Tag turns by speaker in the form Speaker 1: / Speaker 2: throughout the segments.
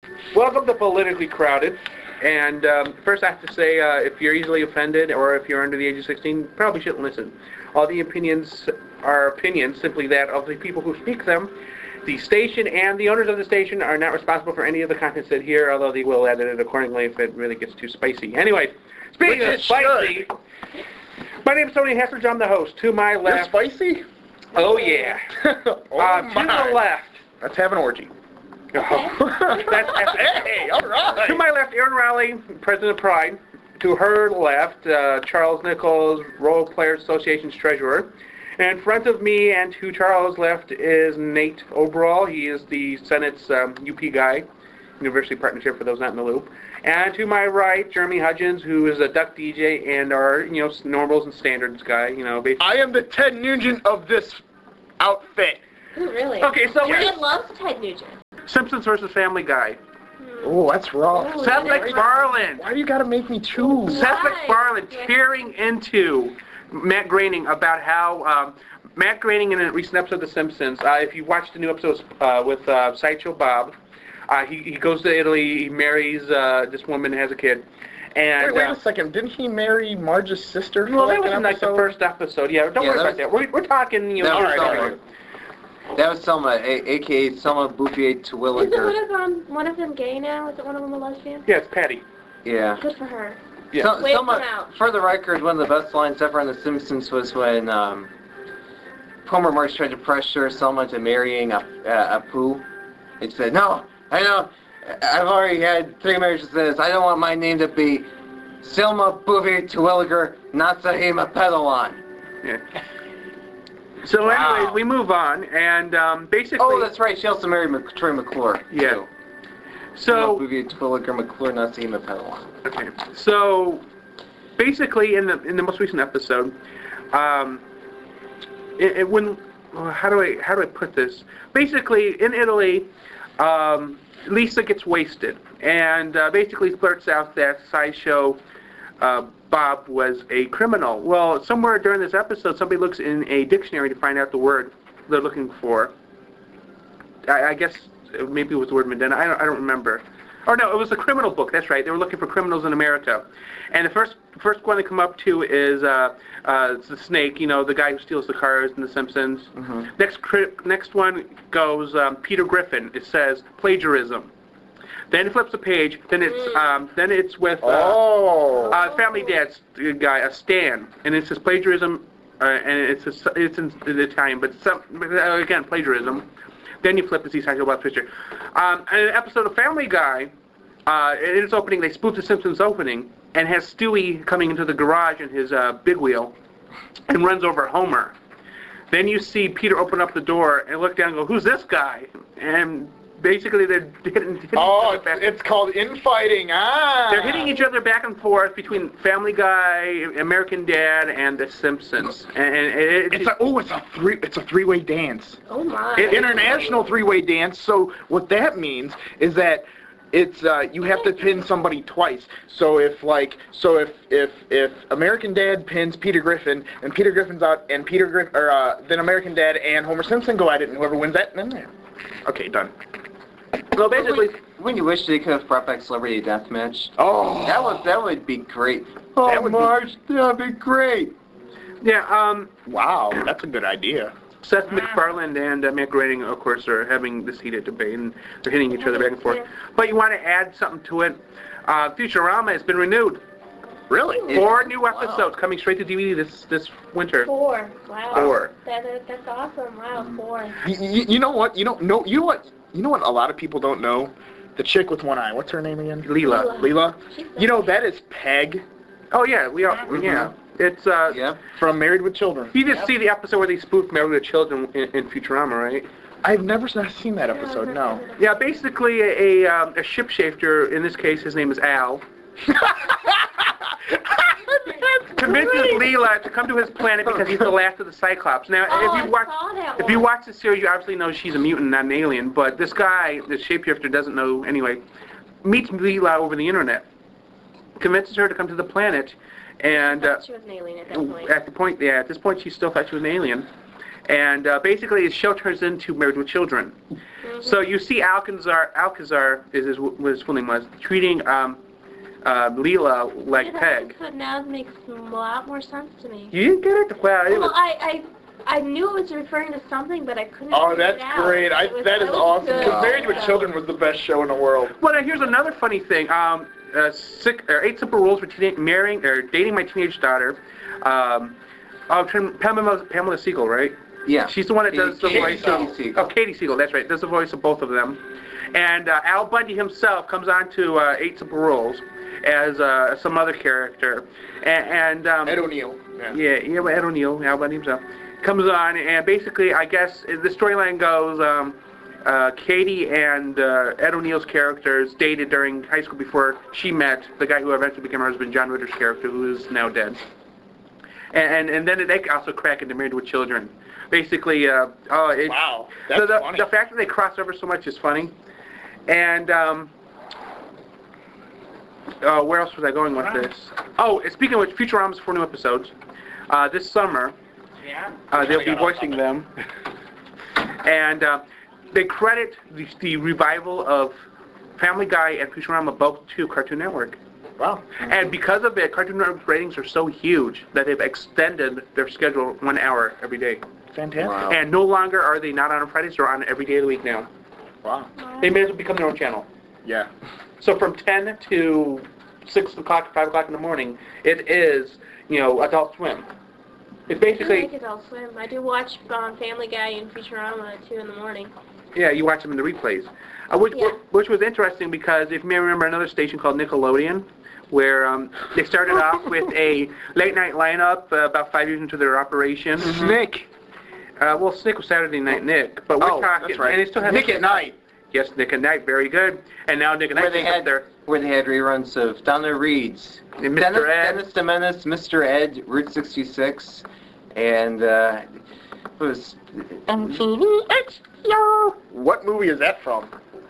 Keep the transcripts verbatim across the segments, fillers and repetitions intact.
Speaker 1: Welcome to Politically Crowded. And um, first I have to say, uh, if you're easily offended or if you're under the age of sixteen, probably shouldn't listen. All the opinions are opinions, simply that of the people who speak them. The station and the owners of the station are not responsible for any of the content said here, although they will edit it accordingly if it really gets too spicy. Anyway, speaking
Speaker 2: Which
Speaker 1: of
Speaker 2: it
Speaker 1: spicy,
Speaker 2: should.
Speaker 1: my name is Tony Hessler. I'm the host. To my
Speaker 2: You're
Speaker 1: left...
Speaker 2: spicy?
Speaker 1: Oh, yeah.
Speaker 2: oh
Speaker 1: uh, to
Speaker 2: my.
Speaker 1: the left...
Speaker 2: Let's have an orgy.
Speaker 1: Oh. That's, that's,
Speaker 2: hey, all right.
Speaker 1: To my left, Erin Rowley, President of Pride. To her left, uh, Charles Nichols, Role Players Association's Treasurer. And in front of me and to Charles' left is Nate Oberall. He is the Senate's um, U P guy, University Partnership for those not in the loop. And to my right, Jeremy Hudgens, who is a duck D J and our, you know, normals and standards guy. You know, basically.
Speaker 2: I am the Ted Nugent of this outfit.
Speaker 3: Ooh, really?
Speaker 1: Okay, so we
Speaker 3: Ted loves Ted Nugent.
Speaker 1: Simpsons versus Family Guy.
Speaker 2: Oh, that's rough.
Speaker 3: Ooh,
Speaker 1: Seth
Speaker 3: that is
Speaker 1: MacFarlane.
Speaker 2: Why do you gotta make me choose?
Speaker 1: Seth
Speaker 3: Why?
Speaker 1: MacFarlane
Speaker 3: Yeah.
Speaker 1: tearing into Matt Groening about how um, Matt Groening in a recent episode of The Simpsons, uh, if you watched the new episodes uh, with uh, Sideshow Bob, uh, he, he goes to Italy, he marries uh, this woman, has a kid. And,
Speaker 2: Wait, wait
Speaker 1: uh,
Speaker 2: a second. Didn't he marry Marge's sister? for
Speaker 1: well,
Speaker 2: like
Speaker 1: that was
Speaker 2: an
Speaker 1: in like the
Speaker 2: episode?
Speaker 1: first episode. Yeah, don't
Speaker 4: Yeah,
Speaker 1: worry
Speaker 4: that
Speaker 1: about that. We're, we're talking, you know.
Speaker 4: That was
Speaker 1: all right,
Speaker 4: Selma.
Speaker 1: all right.
Speaker 4: That was Selma, a- aka Selma Bouffier
Speaker 3: Isn't one
Speaker 4: Terwilliger.
Speaker 3: of them one of them gay now? Is it one of them a lesbian?
Speaker 1: Yeah, it's Patty.
Speaker 4: Yeah.
Speaker 3: Good for her.
Speaker 1: Yeah.
Speaker 4: Sel-
Speaker 3: Wait
Speaker 4: Selma,
Speaker 3: them out.
Speaker 4: for the record, one of the best lines ever on The Simpsons was when um, Homer Marx tried to pressure Selma to marrying a, a, a poo. He said, "No, I know. I've already had three marriages to this. I don't want my name to be Selma Bouffier Terwilliger, not Sahima Pedalon."
Speaker 1: Yeah. So
Speaker 4: Wow.
Speaker 1: anyways, we move on, and um, basically...
Speaker 4: Oh, that's right. She also married Mc- Troy McClure.
Speaker 1: Yeah.
Speaker 4: too.
Speaker 1: So...
Speaker 4: Selma Bouffier Terwilliger McClure, not Sahima Pedalon.
Speaker 1: Okay, so basically, in the in the most recent episode, um, it, it when well, how do I how do I put this? Basically, in Italy, um, Lisa gets wasted, and uh, basically blurts out that Sideshow uh, Bob was a criminal. Well, somewhere during this episode, somebody looks in a dictionary to find out the word they're looking for. I, I guess maybe it was the word Medina. I don't I don't remember. Or no, it was the criminal book. That's right. They were looking for criminals in America, and the first first one they come up to is uh, uh, it's the Snake. You know, the guy who steals the cars in The Simpsons.
Speaker 4: Mm-hmm.
Speaker 1: Next cri- next one goes um, Peter Griffin. It says plagiarism. Then it flips the page. Then it's um, then it's with uh,
Speaker 2: Oh.
Speaker 1: uh, Family Dad's guy, uh, Stan, and it says plagiarism, uh, and it's a, it's in, in Italian, but some, uh, again plagiarism. Then you flip to see Sideshow Bob's picture. Um, in an episode of Family Guy, uh, in its opening, they spoof the Simpsons opening and has Stewie coming into the garage in his uh, big wheel and runs over Homer. Then you see Peter open up the door and look down and go, "Who's this guy?" And basically they're hitting, hitting
Speaker 2: Oh,
Speaker 1: each other
Speaker 2: it's,
Speaker 1: back.
Speaker 2: it's called infighting. Ah.
Speaker 1: They're hitting each other back and forth between Family Guy, American Dad, and The Simpsons. And, and it,
Speaker 2: It's a oh, it's a three. It's a three-way dance.
Speaker 3: Oh my.
Speaker 2: An international three-way dance. So what that means is that it's uh, you have to pin somebody twice. So if like so if if if American Dad pins Peter Griffin and Peter Griffin's out and Peter Griffin or uh, then American Dad and Homer Simpson go at it and whoever wins that then there. Okay, done.
Speaker 1: so basically,
Speaker 4: When you wish they could have brought back Celebrity Deathmatch.
Speaker 2: Oh,
Speaker 4: That would that would be great.
Speaker 2: That
Speaker 4: Oh,
Speaker 2: would be-
Speaker 4: Marge, that'd be great.
Speaker 1: yeah, um,
Speaker 2: wow, that's a good idea.
Speaker 1: Seth MacFarlane and uh, Matt Groening, of course, are having this heated debate, and they're hitting each other back and forth. But you want to add something to it. Uh, Futurama has been renewed.
Speaker 2: Really?
Speaker 4: It-
Speaker 1: Four new
Speaker 4: wow.
Speaker 1: episodes coming straight to D V D this this winter.
Speaker 3: Four. Wow.
Speaker 1: Four.
Speaker 3: That, that, that's awesome. Wow, four.
Speaker 2: You, you, you know what? You don't know. You know what? You know what? A lot of people don't know. The chick with one eye. What's her name again?
Speaker 1: Leela.
Speaker 2: Leela.
Speaker 3: She's
Speaker 2: You know that is Peg
Speaker 1: Oh yeah, we are.
Speaker 4: Mhm.
Speaker 1: Yeah, it's uh.
Speaker 4: Yep.
Speaker 2: from Married with Children.
Speaker 1: You did
Speaker 4: Yep.
Speaker 1: see the episode where they spoofed Married with Children in, in Futurama, right?
Speaker 2: I've never s- seen that episode. No.
Speaker 1: Yeah, basically a a, um, a ship shifter. In this case, his name is Al. Convinces Leela to come to his planet because he's the last of the Cyclops. Now,
Speaker 3: Oh,
Speaker 1: if
Speaker 3: I
Speaker 1: you watch,
Speaker 3: saw that
Speaker 1: if you
Speaker 3: one.
Speaker 1: watch the series, you obviously know she's a mutant, not an alien. But this guy, the shapeshifter, doesn't know anyway. Meets Leela over the internet, convinces her to come to the planet, and uh,
Speaker 3: She was an alien at that point.
Speaker 1: at the point, yeah, at this point, she still thought she was an alien. and uh, basically the show turns into Married with Children.
Speaker 3: Mm-hmm.
Speaker 1: So you see Alcazar, Alcazar is his, what his full name was, treating um, uh, Leela like
Speaker 3: Yeah, that
Speaker 1: Peg.
Speaker 3: episode now makes a lot more sense to me.
Speaker 1: You didn't get it? Well, it
Speaker 3: Well,
Speaker 1: was,
Speaker 3: I, I, I knew it was referring to something, but I couldn't
Speaker 2: Oh,
Speaker 3: figure
Speaker 2: that's
Speaker 3: it out.
Speaker 2: great. I,
Speaker 3: It was
Speaker 2: that is
Speaker 3: so
Speaker 2: awesome.
Speaker 3: good.
Speaker 2: Because Married with
Speaker 3: So-
Speaker 2: Children was the best show in the world.
Speaker 1: well, now here's another funny thing. Um, uh, six, or eight simple rules for teen- marrying or dating my teenage daughter. Um, oh, Pamela, Pamela Siegel, right?
Speaker 4: Yeah.
Speaker 1: She's the one that does the
Speaker 4: Katie-
Speaker 1: voice
Speaker 4: Katie
Speaker 1: of
Speaker 4: Siegel.
Speaker 1: Oh, Katie Siegel, that's right. Does the voice of both of them. And uh, Al Bundy himself comes on to uh, Eight Simple Rules as uh, some other character. And, and um,
Speaker 2: Ed O'Neill. Yeah.
Speaker 1: yeah, yeah, well, Ed O'Neill, Al Bundy himself, comes on, and basically, I guess the storyline goes, um, uh, Katie and uh, Ed O'Neill's characters dated during high school before she met the guy who eventually became her husband, John Ritter's character, who is now dead. And and then they also crack into Married with Children. Basically, uh, oh, it,
Speaker 2: Wow,
Speaker 1: so
Speaker 2: that's
Speaker 1: the,
Speaker 2: funny.
Speaker 1: the fact that they cross over so much is funny. And um, uh, where else was I going with this? Oh, and speaking of which, Futurama's four new episodes. Uh, this summer, uh, they'll be voicing them. And uh, they credit the, the revival of Family Guy and Futurama both to Cartoon Network.
Speaker 2: Wow.
Speaker 1: And because of it, Cartoon Network's ratings are so huge that they've extended their schedule one hour every day.
Speaker 2: Fantastic.
Speaker 4: Wow.
Speaker 1: And no longer are they not on Fridays, they're on every day of the week now.
Speaker 2: Wow.
Speaker 1: They may as well become their own channel.
Speaker 2: Yeah.
Speaker 1: So from ten to six o'clock, five o'clock in the morning, it is, you know, Adult Swim. It's
Speaker 3: I
Speaker 1: basically,
Speaker 3: like Adult Swim. I do watch um, Family Guy and Futurama at two in the morning.
Speaker 1: yeah, you watch them in the replays. Uh, which,
Speaker 3: Yeah.
Speaker 1: which was interesting because if you may remember another station called Nickelodeon, where um, they started off with a late night lineup uh, about five years into their operation.
Speaker 2: Nick.
Speaker 1: Uh, well, Snick was Saturday Night Nick, but we're
Speaker 2: Oh,
Speaker 1: talking,
Speaker 2: that's right.
Speaker 1: and it still has
Speaker 2: Nick at Night.
Speaker 1: Yes, Nick at Night, very good. And now Nick at
Speaker 4: Where
Speaker 1: Night
Speaker 4: they
Speaker 1: is up
Speaker 4: had
Speaker 1: there.
Speaker 4: where they had reruns of Donna Reed's
Speaker 1: And Mister
Speaker 4: Dennis,
Speaker 1: Ed.
Speaker 4: Dennis the Menace, Mister Ed, Route sixty-six, and uh, it was
Speaker 2: What movie is that from?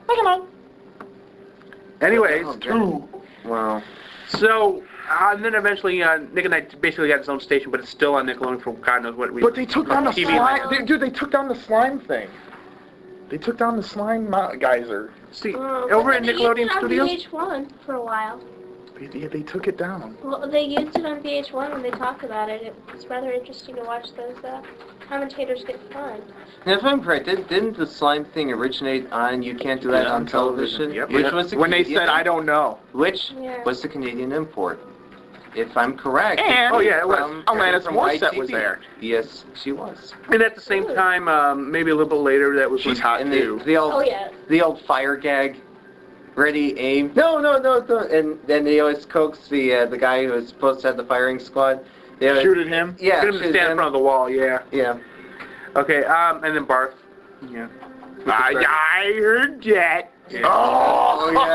Speaker 1: Anyways,
Speaker 4: Oh, God. Wow.
Speaker 1: so uh, and then eventually uh, Nick at Night basically got its own station, but it's still on Nickelodeon for God knows what reason.
Speaker 2: But they took down the
Speaker 1: T V
Speaker 2: slime.
Speaker 1: land.
Speaker 2: They, dude, they took down the slime thing. They took down the slime mo- geyser.
Speaker 1: See,
Speaker 3: Uh,
Speaker 1: over
Speaker 3: but
Speaker 1: at
Speaker 3: they
Speaker 1: Nickelodeon
Speaker 3: used it on
Speaker 1: Studios.
Speaker 3: V H one for a while.
Speaker 2: They, yeah, they took it down.
Speaker 3: Well, they used it on V H one when they talked about it. It was rather interesting to watch those uh, commentators get fun.
Speaker 4: Now, if I'm correct, didn't, didn't the slime thing originate on You Can't Do That
Speaker 1: Yeah,
Speaker 4: on
Speaker 1: on television,
Speaker 4: television?
Speaker 1: yep.
Speaker 4: Which
Speaker 1: Yeah.
Speaker 4: was the
Speaker 2: When they
Speaker 4: Canadian,
Speaker 2: said, I don't know.
Speaker 4: Which
Speaker 3: Yeah.
Speaker 4: was the Canadian import. If I'm correct.
Speaker 2: And-
Speaker 1: Oh, yeah, it was.
Speaker 4: from-
Speaker 2: Alanis
Speaker 4: from
Speaker 2: Morissette
Speaker 4: Y T V.
Speaker 2: was there.
Speaker 4: Yes, she was.
Speaker 1: And at the same time, um, maybe a little bit later, that was
Speaker 2: She's
Speaker 1: when-
Speaker 2: hot,
Speaker 4: And
Speaker 2: too.
Speaker 4: the, the old
Speaker 3: Oh, yeah.
Speaker 4: the old fire gag. Ready, aim. No, no, no, no. And then they always coax the uh, the guy who was supposed to have the firing squad. They always,
Speaker 2: Shoot at him.
Speaker 4: Yeah,
Speaker 1: Get him to
Speaker 4: shoot
Speaker 1: stand in
Speaker 4: him.
Speaker 1: front of the wall, yeah.
Speaker 4: Yeah.
Speaker 1: Okay, um, and then Barth. Yeah.
Speaker 2: I, I heard that.
Speaker 1: Yeah.
Speaker 4: Oh, yeah.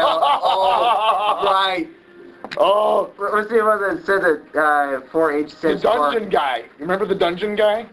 Speaker 4: Oh, right.
Speaker 2: Oh,
Speaker 4: What was the one that said that uh, four H
Speaker 2: the
Speaker 4: stands for?
Speaker 2: dungeon guy. You remember the dungeon guy?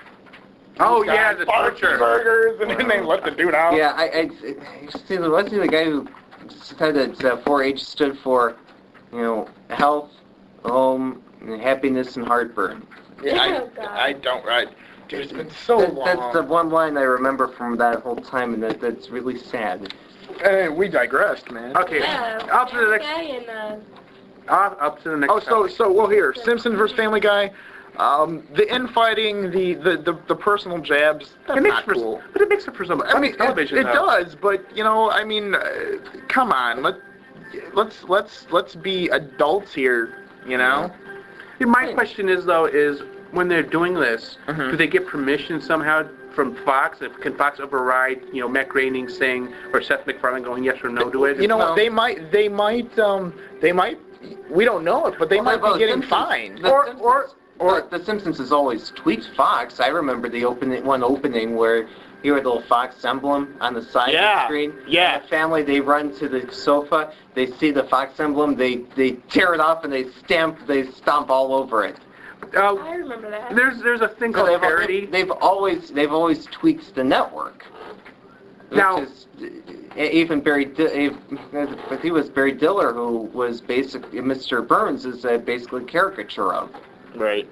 Speaker 1: Oh,
Speaker 2: Guy
Speaker 1: yeah, the
Speaker 2: farts
Speaker 1: torture.
Speaker 2: burgers, and then they let the dude out.
Speaker 4: Yeah, I, I, I see, wasn't he the guy who said that uh, four H stood for, you know, health, home, and happiness, and heartburn.
Speaker 2: Yeah,
Speaker 3: Oh, God.
Speaker 2: I, I don't. I, dude, it's been so
Speaker 4: That,
Speaker 2: long.
Speaker 4: that's the one line I remember from that whole time, and that, that's really sad.
Speaker 2: Hey, we digressed, man.
Speaker 1: Okay,
Speaker 3: Yeah.
Speaker 1: up to the
Speaker 3: Family
Speaker 1: next.
Speaker 3: Guy and uh,
Speaker 1: Up, up to the next.
Speaker 2: Oh, so
Speaker 1: topic.
Speaker 2: so well here, Simpsons versus Family Guy. Um, the infighting, the, the, the, the personal jabs, that's
Speaker 1: It makes
Speaker 2: not
Speaker 1: for,
Speaker 2: cool.
Speaker 1: but it makes it for some
Speaker 2: I mean,
Speaker 1: television.
Speaker 2: it, it
Speaker 1: though.
Speaker 2: does, but you know, I mean, uh, come on, let let's let's let's be adults here, you know.
Speaker 1: Yeah, my question is though, is when they're doing this,
Speaker 2: Mhm.
Speaker 1: do they get permission somehow from Fox? If can Fox override, you know, Matt Groening saying or Seth MacFarlane going yes or no to it?
Speaker 2: You know,
Speaker 4: Well-
Speaker 2: they might they might um they might we don't know it, but they might
Speaker 4: Well,
Speaker 2: be getting
Speaker 4: Simpsons-
Speaker 2: fined.
Speaker 4: The
Speaker 1: Or-
Speaker 4: Simpsons,
Speaker 1: or- or-
Speaker 4: the, the Simpsons has always tweaked Fox. I remember the opening, one opening where you had the little Fox emblem on the side of
Speaker 2: Yeah,
Speaker 4: the screen.
Speaker 2: yeah.
Speaker 4: And the family, they run to the sofa, they see the Fox emblem, they, they tear it off and they stamp, they stomp all over it.
Speaker 1: Uh,
Speaker 3: I remember that.
Speaker 1: there's there's a thing
Speaker 4: So
Speaker 1: called
Speaker 4: they've,
Speaker 1: parody.
Speaker 4: they've, they've always they've always tweaked the network. Which
Speaker 1: Now-
Speaker 4: is, uh, even Barry, Di- I think it was Barry Diller who was basically Mister Burns is uh, basically a caricature of.
Speaker 2: Right.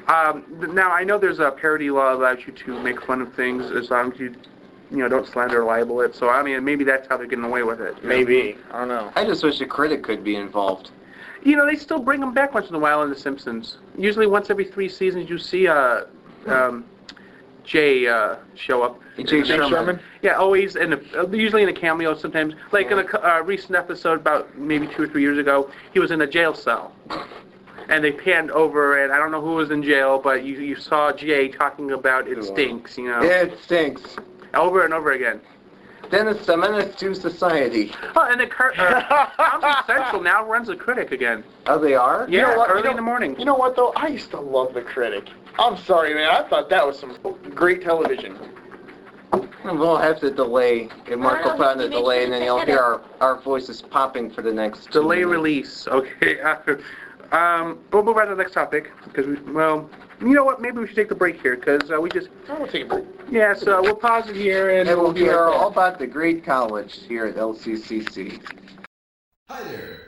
Speaker 1: Um, now I know there's a parody law that allows you to make fun of things as long as you, you know, don't slander or libel it. So I mean, maybe that's how they're getting away with it. you know?
Speaker 2: Maybe. I don't know.
Speaker 4: I just wish a critic could be involved.
Speaker 1: You know, they still bring them back once in a while in The Simpsons. Usually once every three seasons you see uh, um, Jay uh, show up.
Speaker 4: Jay Sherman.
Speaker 1: Yeah, always, in a, usually in a cameo sometimes. Like in a uh, recent episode about maybe two or three years ago, he was in a jail cell. And they panned over, and I don't know who was in jail, but you, you saw Jay talking about it stinks, you know.
Speaker 4: It stinks.
Speaker 1: Over and over again.
Speaker 4: Then it's a menace to society.
Speaker 1: Oh, and the Cur- uh, Comedy Central now runs The Critic again.
Speaker 4: Oh, they are?
Speaker 1: Yeah,
Speaker 2: You know what?
Speaker 1: early
Speaker 2: You know-
Speaker 1: in the morning.
Speaker 2: You know what, though? I used to love The Critic. I'm sorry, man. I thought that was some great television.
Speaker 4: We'll have to delay. And Mark will put on the delay, and then you'll hear our, our voices popping for the next two
Speaker 1: Delay
Speaker 4: minutes.
Speaker 1: release. Okay. um, we'll move on to the next topic because we, well, you know what? Maybe we should take the break here because uh, we just.
Speaker 2: I will take a break.
Speaker 1: Yeah. So we'll pause it here and,
Speaker 4: And we'll
Speaker 1: be
Speaker 4: hear
Speaker 1: right back.
Speaker 4: all about the great college here at L C C C.
Speaker 5: Hi there.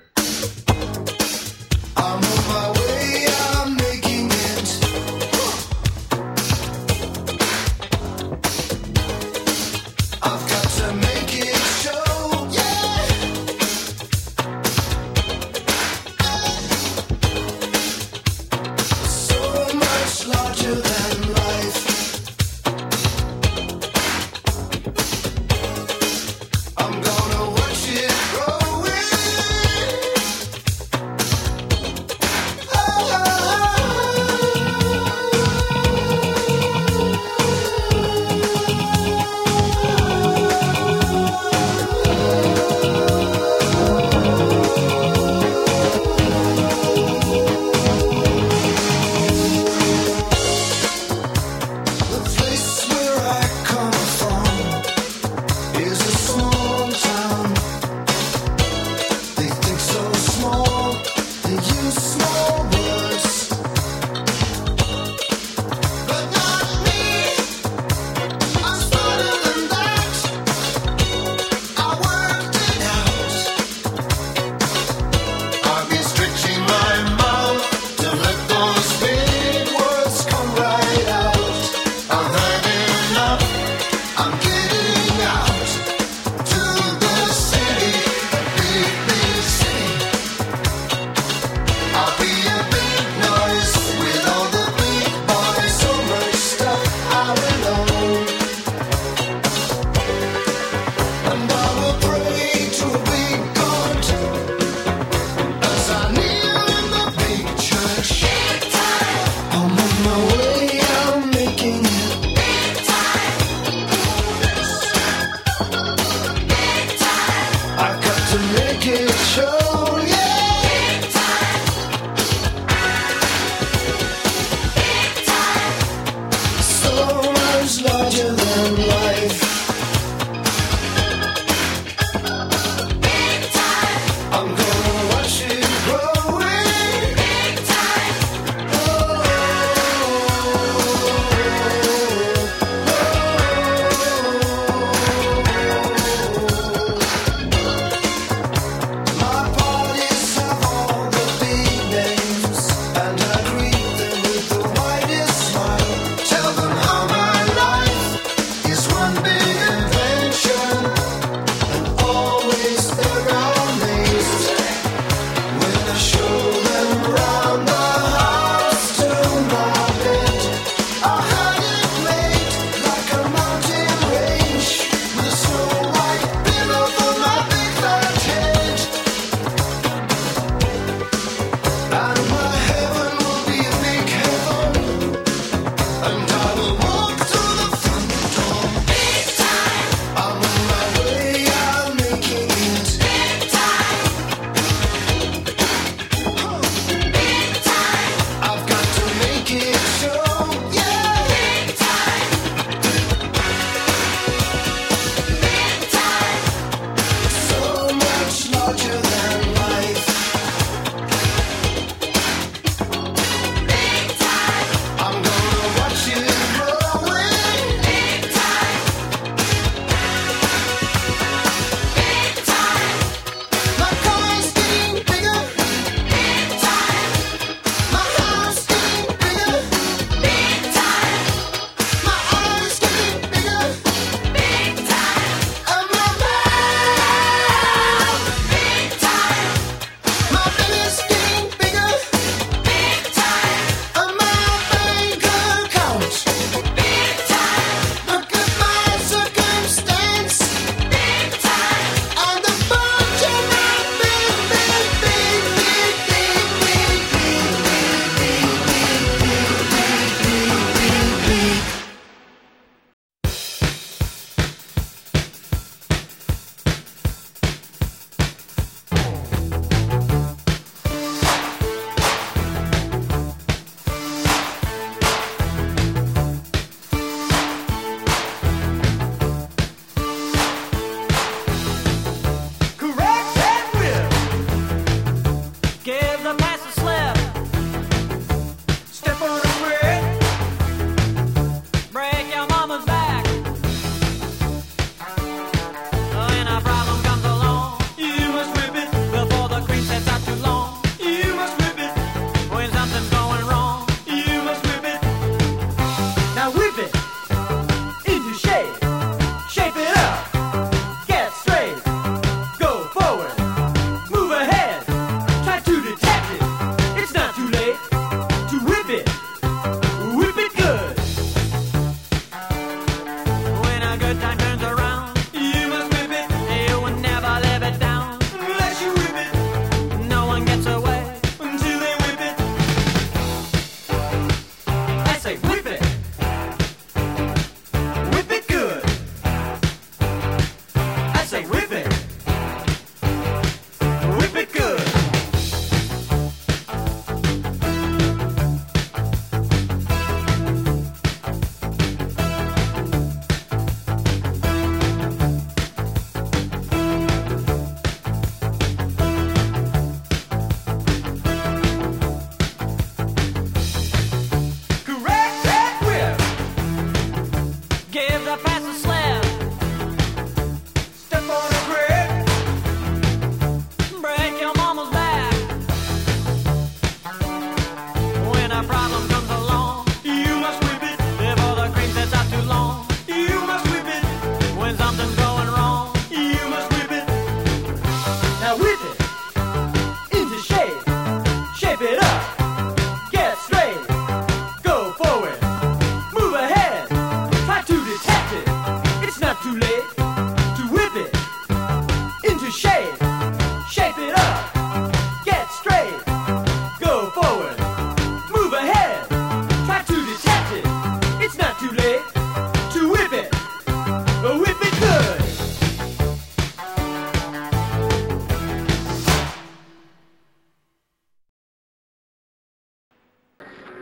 Speaker 5: I'm on my way, I'm making it. I've got to make it show, yeah. So much larger than life. I'm gonna watch it growing. The place where I come from is a small town. They think so small, they use small words. But not me, I'm smarter than that. I worked it out. I've been stretching my mouth to let those big words come right out. I've had enough, I'm getting out to the city, big, big city. I'll be a big noise with all the big boys. So much stuff I will own. And I will pray to a big God as I kneel in the big church. I'm on my way, I'm making it. I've got to make it show, yeah. So much larger than life. I'm gonna watch it growing. My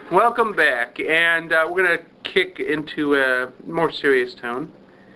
Speaker 1: Welcome back, and uh, we're going to kick into a more serious tone.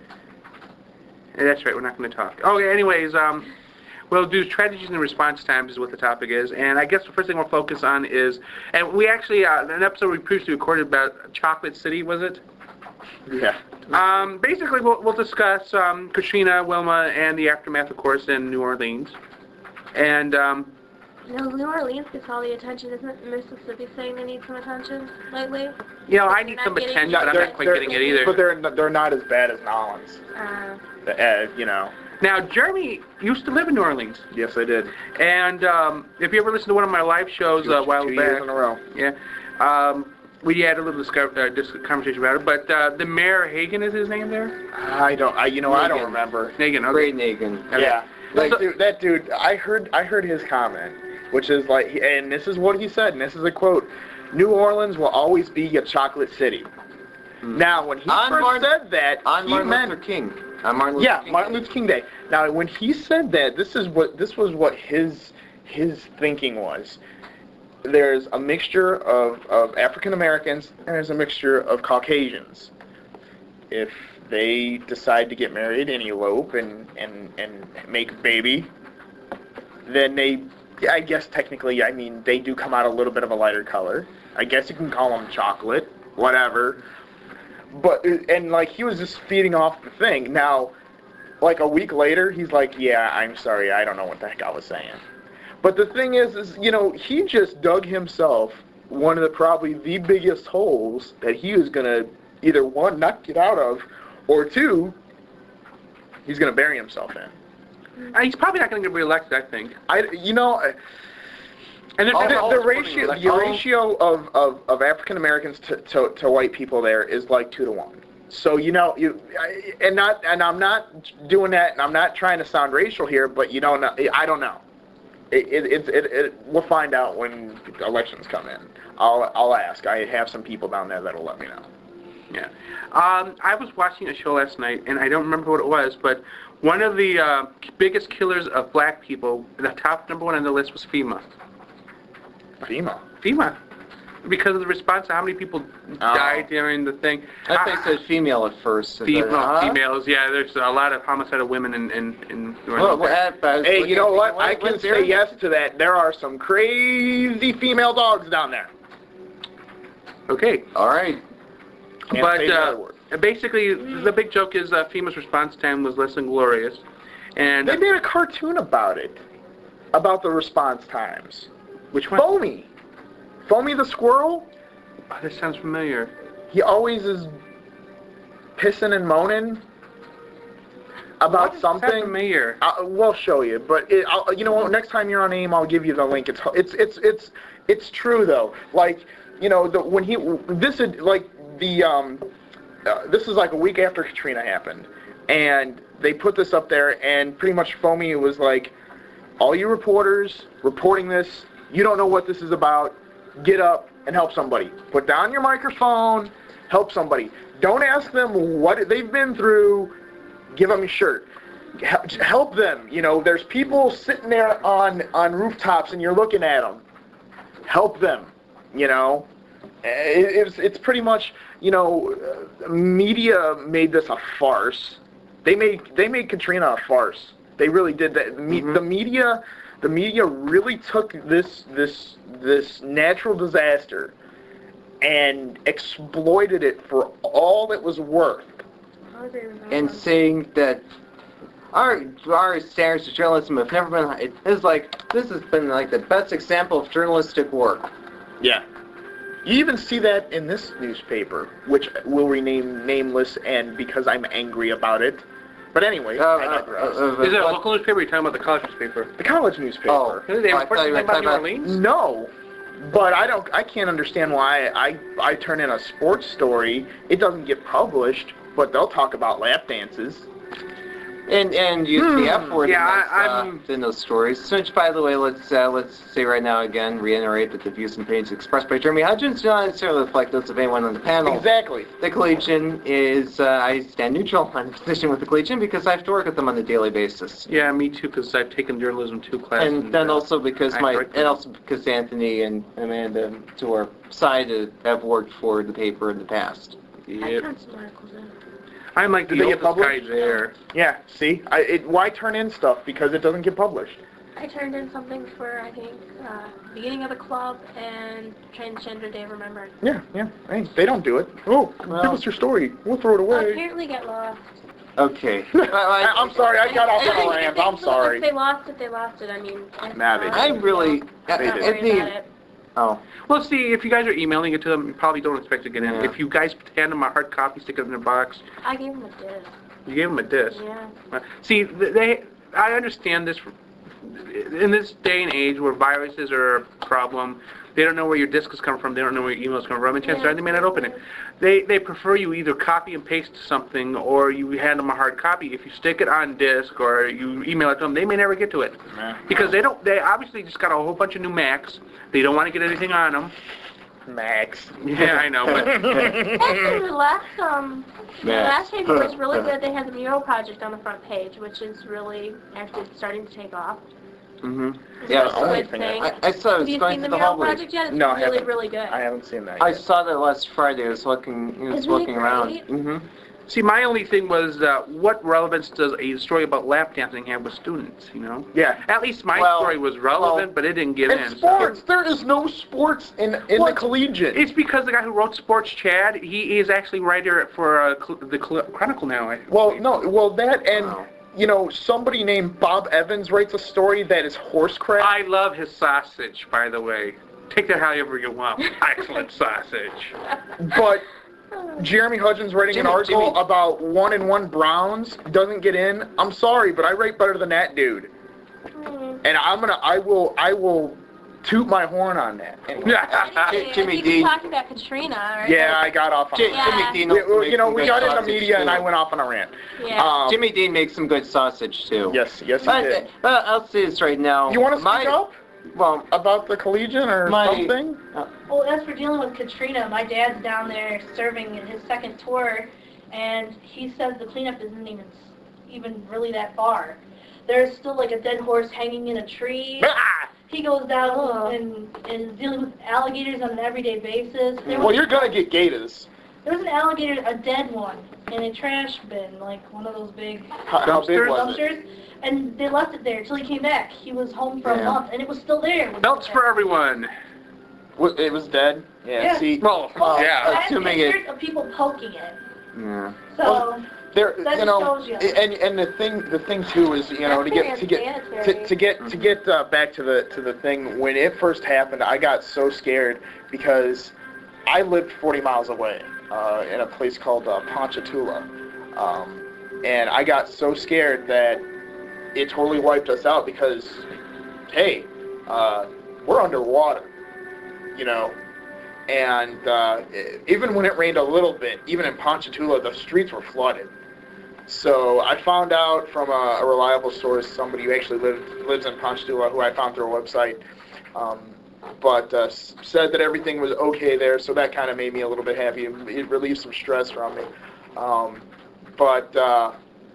Speaker 1: And that's right, we're not going to talk. Okay, anyways, um, we'll do strategies and response times is what the topic is, and I guess the first thing we'll focus on is, and we actually, uh, an episode we previously recorded about Chocolate City, was it?
Speaker 2: Yeah.
Speaker 1: Um, basically, we'll, we'll discuss um, Katrina, Wilma, and the aftermath, of course, in New Orleans. And, um,
Speaker 3: No, New Orleans gets all the attention. Isn't Mississippi saying they need some attention lately?
Speaker 1: you know, I
Speaker 3: But
Speaker 1: need
Speaker 3: you're
Speaker 1: some
Speaker 3: not getting
Speaker 1: attention,
Speaker 3: it.
Speaker 1: but I'm
Speaker 2: They're-
Speaker 1: not quite
Speaker 2: they're-
Speaker 1: getting it either.
Speaker 2: But they're they're not as bad as Nolans.
Speaker 3: Uh,
Speaker 2: Uh, you know.
Speaker 1: Now, Jeremy used to live in New Orleans,
Speaker 2: Yes, I did.
Speaker 1: and um, if you ever listened to one of my live shows uh, a while
Speaker 2: Two
Speaker 1: back,
Speaker 2: years in a row.
Speaker 1: yeah, um, we had a little discuss- uh, dis- conversation about it. But uh, the mayor Hagan is his name there.
Speaker 2: I don't. I you know I don't
Speaker 4: Nagin.
Speaker 2: remember.
Speaker 1: Hagan, okay.
Speaker 4: Great Negan.
Speaker 2: Yeah.
Speaker 4: Like-
Speaker 2: That dude, that dude. I heard. I heard his comment, which is like, and this is what he said, and this is a quote: "New Orleans will always be a chocolate city." Now, when he
Speaker 4: On
Speaker 2: first
Speaker 4: Martin-
Speaker 2: said that,
Speaker 4: On
Speaker 2: he
Speaker 4: Martin
Speaker 2: meant
Speaker 4: Luther King. On Martin Luther
Speaker 2: yeah,
Speaker 4: King.
Speaker 2: Martin Luther King Day. Now, when he said that, this is what this was what his his thinking was. There's a mixture of, of African Americans and there's a mixture of Caucasians. If they decide to get married and elope and, and, and make a baby, then they, I guess technically, I mean, they do come out a little bit of a lighter color. I guess you can call them chocolate, whatever. But, and like, he was just feeding off the thing. Now, like a week later, he's like, yeah, I'm sorry, I don't know what the heck I was saying. But the thing is, is, you know, he just dug himself one of the probably the biggest holes that he was going to either, one, not get out of, or two, he's going to bury himself in.
Speaker 1: Uh, he's probably not going to get reelected, I think.
Speaker 2: I, you know, I-
Speaker 1: And
Speaker 2: the,
Speaker 1: then,
Speaker 4: Oh,
Speaker 2: the
Speaker 4: oh,
Speaker 2: ratio,
Speaker 4: like,
Speaker 2: the
Speaker 4: oh.
Speaker 2: ratio of, of, of African Americans to, to, to white people there is like two to one. So you know, you I- and not and I'm not doing that, and I'm not trying to sound racial here, but you don't know. I don't know. It it, it, it, it we'll find out when elections come in. I'll I'll ask. I have some people down there that'll let me know.
Speaker 1: yeah. Um, I was watching a show last night, and I don't remember what it was, but one of the uh, biggest killers of black people, the top number one on the list was FEMA.
Speaker 2: FEMA.
Speaker 1: FEMA. Because of the response to how many people died during the thing.
Speaker 4: I think it said female at first.
Speaker 1: Female,
Speaker 4: Huh?
Speaker 1: females, yeah, there's a lot of homicidal women in, in, in New
Speaker 4: Well,
Speaker 1: Orleans.
Speaker 4: well, I was
Speaker 2: Hey,
Speaker 4: looking
Speaker 2: you know
Speaker 4: at-
Speaker 2: what?
Speaker 4: what-
Speaker 2: I can
Speaker 4: what's
Speaker 2: say
Speaker 4: there?
Speaker 2: yes to that. There are some crazy female dogs down there.
Speaker 1: Okay.
Speaker 4: All right.
Speaker 2: Can't
Speaker 1: But
Speaker 2: say another
Speaker 1: uh,
Speaker 2: word.
Speaker 1: basically, the big joke is uh, FEMA's response time was less than glorious. And
Speaker 2: They made a cartoon about it, about the response times.
Speaker 1: which one?
Speaker 2: Foamy. Foamy the squirrel,
Speaker 1: Oh, this sounds familiar.
Speaker 2: he always is pissing and moaning about
Speaker 1: What is
Speaker 2: something.
Speaker 1: that familiar?
Speaker 2: I, we'll show you, but it, I'll, you know what? Next time you're on AIM, I'll give you the link. It's it's it's it's it's true though. Like you know, the, when he this is like the um, uh, this is like a week after Katrina happened, and they put this up there, and pretty much Foamy was like, all you reporters reporting this, you don't know what this is about. Get up and help somebody. Put down your microphone. Help somebody. Don't ask them what they've been through. Give them a shirt. Hel- Help them. You know, there's people sitting there on, on rooftops and you're looking at them. Help them. You know, it, it's it's pretty much, you know, uh, media made this a farce. They made they made Katrina a farce. They really did that. The, me-
Speaker 1: Mhm.
Speaker 2: the media, the media really took this this this natural disaster and exploited it for all it was worth.
Speaker 3: I agree with that
Speaker 4: And
Speaker 3: one.
Speaker 4: saying that our our standards of journalism have never been. It is like this has been like the best example of journalistic work.
Speaker 2: Yeah. You even see that in this newspaper, which will rename nameless, and because I'm angry about it. But anyway,
Speaker 4: Uh,
Speaker 2: I
Speaker 4: uh,
Speaker 2: digress.
Speaker 4: uh,
Speaker 1: Is it a
Speaker 4: what-
Speaker 1: local newspaper or are you talking about the college newspaper?
Speaker 2: the college newspaper.
Speaker 4: Oh.
Speaker 1: Did they
Speaker 4: I
Speaker 1: report
Speaker 4: thought you were
Speaker 1: something about New
Speaker 4: talking about-
Speaker 1: Orleans?
Speaker 2: No, but I don't. I can't understand why I I turn in a sports story. It doesn't get published, but they'll talk about lap dances.
Speaker 4: And and use the F word
Speaker 1: Yeah,
Speaker 4: in, those,
Speaker 1: I-
Speaker 4: uh,
Speaker 1: I'm-
Speaker 4: in those stories. Which, by the way, let's uh, let's say right now again, reiterate that the views and opinions expressed by Jeremy Hudgens do not necessarily reflect those of anyone on the panel.
Speaker 2: Exactly.
Speaker 4: The Collegian is, uh, I stand neutral on the position with the Collegian because I have to work with them on a daily basis.
Speaker 1: Yeah, me too, because I've taken journalism two classes.
Speaker 4: And then
Speaker 1: uh,
Speaker 4: also because
Speaker 1: I
Speaker 4: my,
Speaker 1: correct
Speaker 4: and
Speaker 1: them.
Speaker 4: also because Anthony and Amanda, to our side, uh, have worked for the paper in the past.
Speaker 3: I
Speaker 1: Yep.
Speaker 3: turned some articles in.
Speaker 1: I'm like
Speaker 2: Do
Speaker 1: the
Speaker 2: they get
Speaker 1: oldest guy
Speaker 2: published?
Speaker 1: there.
Speaker 2: Yeah. See, I, it, why turn in stuff because it doesn't get published?
Speaker 3: I turned in something for, I think, uh, beginning of the club and Transgender Day Remembered.
Speaker 2: Yeah, yeah. Hey, they don't do it. Oh,
Speaker 4: Well-
Speaker 2: give us your story. We'll throw it away.
Speaker 3: Apparently get lost.
Speaker 4: Okay.
Speaker 2: I, I'm sorry, I got off
Speaker 3: If
Speaker 2: on a
Speaker 3: they-
Speaker 2: rant.
Speaker 3: if
Speaker 2: I'm
Speaker 3: they-
Speaker 2: sorry.
Speaker 3: If they lost it, they lost it. I mean, if
Speaker 2: Nah, they
Speaker 3: not,
Speaker 4: I
Speaker 3: you know,
Speaker 4: really,
Speaker 3: I'm
Speaker 2: They
Speaker 3: not
Speaker 2: did.
Speaker 4: at
Speaker 3: worried about
Speaker 4: the,
Speaker 3: it.
Speaker 4: oh,
Speaker 1: Well, see, if you guys are emailing it to them, you probably don't expect to get in.
Speaker 4: Yeah.
Speaker 1: If you guys hand them a hard copy, stick it in their box,
Speaker 3: I gave them a disc.
Speaker 1: you gave them a disc.
Speaker 3: Yeah.
Speaker 1: Uh, See, th- they, I understand this. In this day and age where viruses are a problem, they don't know where your disk is coming from, they don't know where your emails come from, and chances
Speaker 3: Yeah,
Speaker 1: are they may not open it. They they prefer you either copy and paste something or you hand them a hard copy. If you stick it on disk or you email it to them, they may never get to it. Because they don't, they obviously just got a whole bunch of new Macs. They don't want to get anything on them.
Speaker 2: Max.
Speaker 1: Yeah, I know, but
Speaker 3: Actually, the last um, the
Speaker 4: Yeah.
Speaker 3: last paper was really good. They had the mural project on the front page, which is really actually starting to take off.
Speaker 1: hmm
Speaker 4: Yeah,
Speaker 3: That's
Speaker 2: I
Speaker 3: a
Speaker 2: don't
Speaker 3: good
Speaker 2: think I-
Speaker 3: thing.
Speaker 4: I, I saw it
Speaker 3: Have
Speaker 4: was
Speaker 3: you
Speaker 4: going
Speaker 3: seen
Speaker 4: to
Speaker 3: the
Speaker 4: the
Speaker 3: mural
Speaker 4: hallway.
Speaker 3: project yet? It's
Speaker 2: No, I
Speaker 3: really,
Speaker 2: haven't.
Speaker 3: really good.
Speaker 2: I haven't seen that
Speaker 4: I
Speaker 2: yet.
Speaker 4: saw that last Friday. I was walking, I was
Speaker 3: Isn't it
Speaker 4: walking around.
Speaker 3: great?
Speaker 4: hmm
Speaker 1: See, my only thing was, uh, what relevance does a story about lap dancing have with students, you know?
Speaker 2: Yeah.
Speaker 1: At least my
Speaker 4: Well,
Speaker 1: story was relevant,
Speaker 4: well,
Speaker 1: but it didn't get
Speaker 2: And
Speaker 1: in. so-
Speaker 2: sports. There is no sports in in
Speaker 1: Well,
Speaker 2: the collegiate.
Speaker 1: It's because the guy who wrote Sports Chad, he is actually writer for uh, cl- the cl- Chronicle now. I
Speaker 2: Well, no. Well, that and
Speaker 4: Wow.
Speaker 2: you know somebody named Bob Evans writes a story that is horse crap.
Speaker 1: I love his sausage, by the way. Take that however you want. Excellent sausage.
Speaker 2: But Jeremy Hudgens writing
Speaker 4: Jimmy-
Speaker 2: an article
Speaker 4: Jimmy-
Speaker 2: about one and one Browns doesn't get in. I'm sorry, but I write better than that dude.
Speaker 3: Mm.
Speaker 2: And I'm gonna, I will, I will toot my horn on that. Anyway.
Speaker 3: Anyway,
Speaker 4: Jimmy
Speaker 3: you
Speaker 4: D.
Speaker 3: were talking about Katrina, right?
Speaker 2: Yeah, I got off on
Speaker 4: J-
Speaker 2: that.
Speaker 3: Yeah.
Speaker 4: Jimmy Dean.
Speaker 2: We-
Speaker 4: also
Speaker 2: we-
Speaker 4: makes
Speaker 2: you know,
Speaker 4: some
Speaker 2: we
Speaker 4: good
Speaker 2: got into
Speaker 4: sausage,
Speaker 2: media, and
Speaker 4: too.
Speaker 2: I went off on a rant.
Speaker 3: Yeah.
Speaker 2: Um,
Speaker 4: Jimmy Dean makes some good sausage too.
Speaker 2: Yes, yes, he
Speaker 4: But,
Speaker 2: did.
Speaker 4: but I'll say this right now.
Speaker 2: You want to
Speaker 4: my,
Speaker 2: speak up
Speaker 4: Well,
Speaker 2: about the Collegian or
Speaker 4: My-
Speaker 2: something?
Speaker 6: Well, as for dealing with Katrina, my dad's down there serving in his second tour, and he says the cleanup isn't even even really that far. There's still like a dead horse hanging in a tree.
Speaker 2: Ah!
Speaker 6: He goes down
Speaker 3: Oh.
Speaker 6: and, and is dealing with alligators on an everyday basis. There
Speaker 2: Well,
Speaker 6: was,
Speaker 2: you're gonna get gators.
Speaker 6: there was an alligator, a dead one, in a trash bin, like one of those big
Speaker 2: How, how big
Speaker 1: Dumpsters?
Speaker 2: was it?
Speaker 6: dumpsters, and they left it there until he came back. He was home for
Speaker 4: Yeah.
Speaker 6: a month, and it was still there. when he
Speaker 1: Belts
Speaker 6: got
Speaker 1: for
Speaker 6: back.
Speaker 1: everyone.
Speaker 2: Wa- It was dead. Yeah.
Speaker 6: Yeah.
Speaker 2: See,
Speaker 1: Well,
Speaker 6: Well, I
Speaker 1: yeah.
Speaker 6: had
Speaker 4: assuming it-
Speaker 6: pictures of people poking it.
Speaker 4: yeah.
Speaker 6: So,
Speaker 2: Well, there,
Speaker 6: That
Speaker 2: you
Speaker 6: just
Speaker 2: know,
Speaker 6: shows you.
Speaker 2: and and the thing, the thing too is, you know, to get to get to, to get to get uh, back to the to the thing when it first happened, I got so scared because I lived forty miles away uh, in a place called uh, Ponchatoula, um, and I got so scared that it totally wiped us out because, hey, uh, we're underwater, you know. And uh, even when it rained a little bit, even in Ponchatoula, the streets were flooded. So I found out from a, a reliable source, somebody who actually lived, lives in Ponchatoula, who I found through a website, um, but uh, s- said that everything was okay there, so that kind of made me a little bit happy. It relieved some stress from me. Um, but, uh,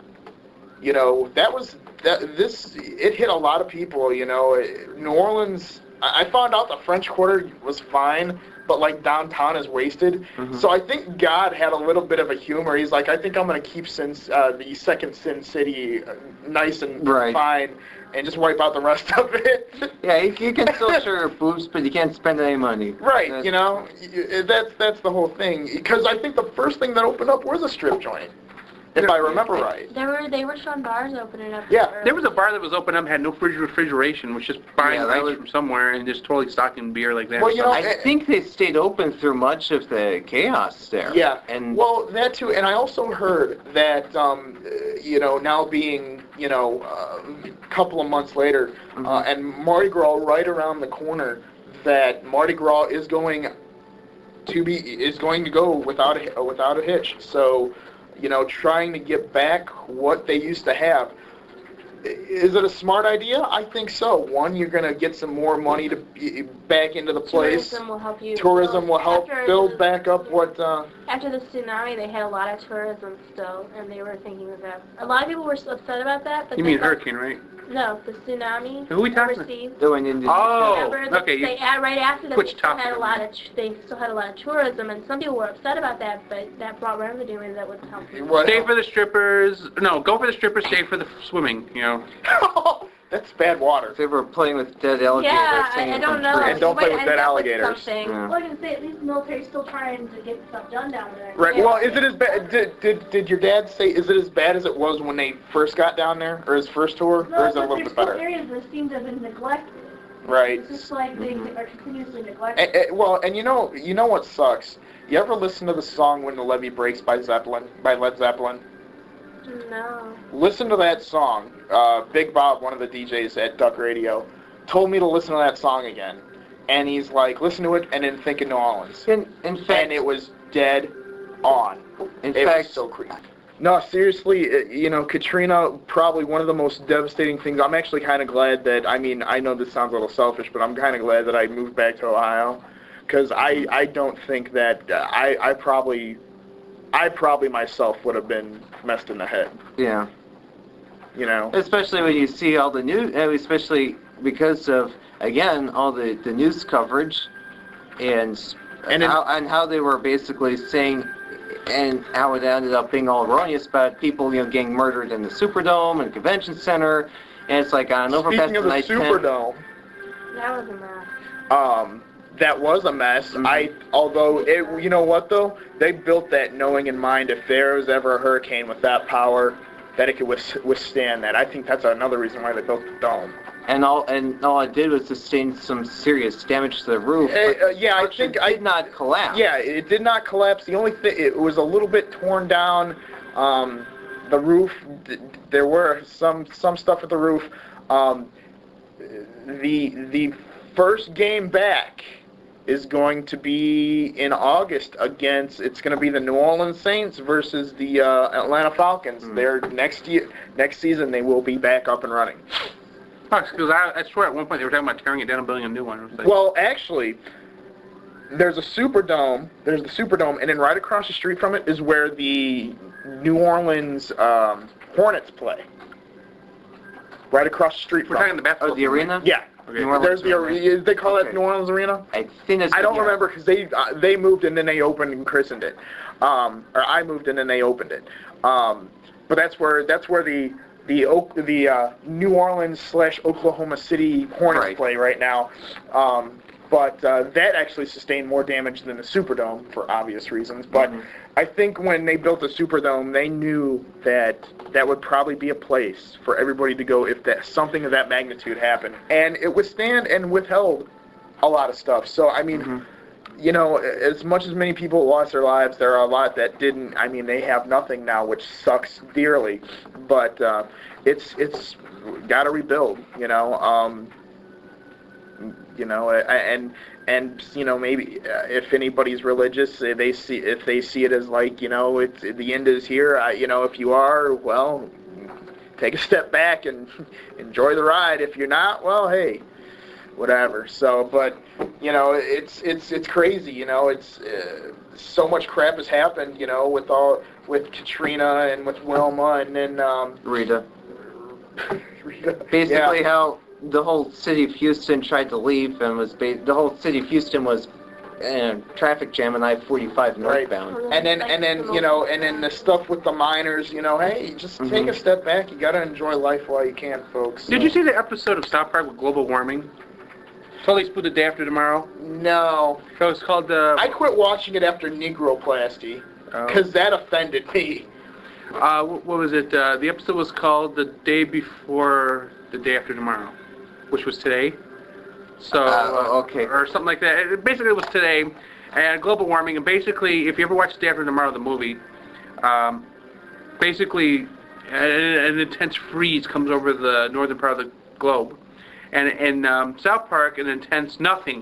Speaker 2: you know, that was, that. this, it hit a lot of people, you know. New Orleans, I I found out the French Quarter was fine, but like downtown is wasted.
Speaker 4: Mhm.
Speaker 2: So I think God had a little bit of a humor. He's like, I think I'm going to keep Sin, uh, the second Sin City uh, nice and
Speaker 4: Right.
Speaker 2: fine and just wipe out the rest of it.
Speaker 4: Yeah, you, you can still show your boobs, but you can't spend any money.
Speaker 2: Right,
Speaker 4: That's-
Speaker 2: you know, y- y- that's that's the whole thing. Because I think the first thing that opened up was a strip joint, if I remember right.
Speaker 3: There were they were showing bars opening up.
Speaker 2: Yeah,
Speaker 3: for-
Speaker 1: There was a bar that was open up, had no fridge refrigeration, was just buying
Speaker 4: Yeah, that
Speaker 1: ice
Speaker 4: was-
Speaker 1: from somewhere and just totally stocking beer like that.
Speaker 2: Well, you know,
Speaker 4: I think they stayed open through much of the chaos there.
Speaker 2: Yeah,
Speaker 4: And
Speaker 2: well, that too, and I also heard that, um, uh, you know, now being, you know, uh, a couple of months later, uh,
Speaker 4: Mhm.
Speaker 2: and Mardi Gras right around the corner, that Mardi Gras is going to be is going to go without a, without a hitch. So, you know, trying to get back what they used to have. Is it a smart idea? I think so. One, you're going to get some more money to back into the place.
Speaker 3: Tourism will help you.
Speaker 2: Tourism will help
Speaker 3: After
Speaker 2: build
Speaker 3: the-
Speaker 2: back up what. Uh,
Speaker 3: After the tsunami, they had a lot of tourism still, and they were thinking of that. A lot of people were upset about that. But
Speaker 1: You
Speaker 3: they
Speaker 1: mean
Speaker 3: thought-
Speaker 1: hurricane, right?
Speaker 3: No, the tsunami.
Speaker 1: Who are we talking-
Speaker 3: overseas.
Speaker 4: The one in
Speaker 1: Oh,
Speaker 3: Remember,
Speaker 1: okay.
Speaker 3: They,
Speaker 1: You,
Speaker 3: uh, right after that, they
Speaker 1: Which
Speaker 3: still
Speaker 1: topic
Speaker 3: had a
Speaker 1: am
Speaker 3: lot
Speaker 1: I?
Speaker 3: of they still had a lot of tourism, and some people were upset about that. But that brought revenue, and that would help. people.
Speaker 2: what?
Speaker 1: stay for the strippers. No, go for the strippers. Stay for the swimming. You know.
Speaker 2: That's bad water.
Speaker 4: They were playing with dead alligators.
Speaker 3: Yeah, I,
Speaker 4: singing
Speaker 3: I don't
Speaker 4: from
Speaker 3: know.
Speaker 4: trees.
Speaker 2: And don't
Speaker 3: But
Speaker 2: play with
Speaker 3: it
Speaker 2: dead
Speaker 3: ended up
Speaker 2: alligators.
Speaker 3: something.
Speaker 4: Yeah.
Speaker 6: Well, I can say at least the military's still trying to get stuff done down there.
Speaker 2: Right.
Speaker 3: Yeah.
Speaker 2: Well, is it as bad? Did, did did your dad say? Is it as bad as it was when they first got down there, or his first tour,
Speaker 6: No,
Speaker 2: or is it a
Speaker 6: but
Speaker 2: little
Speaker 6: there's
Speaker 2: bit
Speaker 6: still
Speaker 2: better?
Speaker 6: areas that seem to have been neglected.
Speaker 2: Right.
Speaker 6: It's just like they
Speaker 2: Mm-hmm.
Speaker 6: are continuously neglected.
Speaker 2: And, and- well, and you know, you know what sucks? You ever listen to the song "When the Levee Breaks" by Zeppelin, by Led Zeppelin?
Speaker 3: No.
Speaker 2: Listen to that song. Uh, Big Bob, one of the D Js at Duck Radio, told me to listen to that song again, and he's like, listen to it, and then think of New Orleans,
Speaker 4: In, in fact,
Speaker 2: and it was dead on.
Speaker 4: in
Speaker 2: It
Speaker 4: fact,
Speaker 2: was so creepy. No, seriously, it- you know, Katrina, probably one of the most devastating things. I'm actually kind of glad that, I mean, I know this sounds a little selfish, but I'm kind of glad that I moved back to Ohio, because I, I don't think that, uh, I, I probably, I probably myself would have been messed in the head,
Speaker 4: yeah.
Speaker 2: you know?
Speaker 4: Especially when you see all the news, especially because of, again, all the, the news coverage and,
Speaker 2: And in-
Speaker 4: how, and how they were basically saying, and how it ended up being all erroneous about people, you know, getting murdered in the Superdome and Convention Center, and it's like on Overpass
Speaker 2: Speaking of the
Speaker 4: Night ten.
Speaker 2: Superdome,
Speaker 3: That was a mess.
Speaker 2: um, that was a mess.
Speaker 4: Mhm.
Speaker 2: I, although, it, you know what though? They built that knowing in mind if there was ever a hurricane with that power, that it could wis- withstand that. I think that's another reason why they built the dome.
Speaker 4: And all and all it did was sustain some serious damage to the roof.
Speaker 2: Uh,
Speaker 4: but
Speaker 2: uh, yeah, I
Speaker 4: the structure
Speaker 2: think I-
Speaker 4: did not collapse.
Speaker 2: Yeah, it did not collapse. The only thing, it was a little bit torn down. Um, the roof, d- there were some some stuff with the roof. Um, the the first game back is going to be in August against. It's going to be the New Orleans Saints versus the uh, Atlanta Falcons.
Speaker 4: Mm.
Speaker 2: They're next year, next season they will be back up and running.
Speaker 1: Because I, I swear at one point they were talking about tearing it down and building a new one. It was like,
Speaker 2: Well, actually, there's a Superdome. There's the Superdome, and then right across the street from it is where the New Orleans um, Hornets play. Right across the street
Speaker 1: we're
Speaker 2: from
Speaker 1: talking the
Speaker 2: it.
Speaker 1: basketball.
Speaker 4: Oh, the arena?
Speaker 2: Yeah.
Speaker 1: Okay.
Speaker 4: New Orleans
Speaker 2: There's the
Speaker 4: Arena.
Speaker 2: they call it
Speaker 4: Okay.
Speaker 2: New Orleans Arena.
Speaker 4: I think it's
Speaker 2: I don't
Speaker 4: yeah.
Speaker 2: remember because they uh, they moved and then they opened and christened it, um, or I moved and then they opened it. Um, but that's where that's where the the Oak, the uh, New Orleans slash Oklahoma City Hornets
Speaker 4: Right.
Speaker 2: play right now. Um, but uh, that actually sustained more damage than the Superdome for obvious reasons. But
Speaker 4: Mhm.
Speaker 2: I think when they built the Superdome, they knew that that would probably be a place for everybody to go if that something of that magnitude happened, and it withstand and withheld a lot of stuff. So I mean.
Speaker 4: Mhm.
Speaker 2: You know, as much as many people lost their lives, there are a lot that didn't. I mean, they have nothing now, which sucks dearly. But uh, it's it's got to rebuild. You know, um, you know, and and you know maybe uh, if anybody's religious, they see if they see it as like you know it's the end is here. Uh, you know, if you are, well, take a step back and enjoy the ride. If you're not, well, hey. Whatever. So, but you know, it's it's it's crazy. You know, it's uh, so much crap has happened. You know, with all with Katrina and with Wilma and then um,
Speaker 4: Rita.
Speaker 2: Rita.
Speaker 4: Basically,
Speaker 2: Yeah.
Speaker 4: how the whole city of Houston tried to leave and was ba- the whole city of Houston was in a traffic jam on I forty-five
Speaker 2: Right.
Speaker 4: northbound.
Speaker 2: And then and then you know and then the stuff with the miners. You know, hey, just take
Speaker 4: Mhm.
Speaker 2: a step back. You got to enjoy life while you can, folks.
Speaker 1: Did you see the episode of South Park with global warming? Totally Split the Day After Tomorrow.
Speaker 2: No,
Speaker 1: So it's called uh,
Speaker 2: I quit watching it after Negroplasty
Speaker 1: oh.
Speaker 2: because that offended me.
Speaker 1: uh, what, what was it? Uh, the episode was called The Day Before the Day After Tomorrow, which was today. So
Speaker 4: Uh, okay.
Speaker 1: or something like that. It, basically, it was today, and global warming. And basically, if you ever watch Day After Tomorrow, the movie, um, basically, an, an intense freeze comes over the northern part of the globe. And in um, South Park, an intense nothing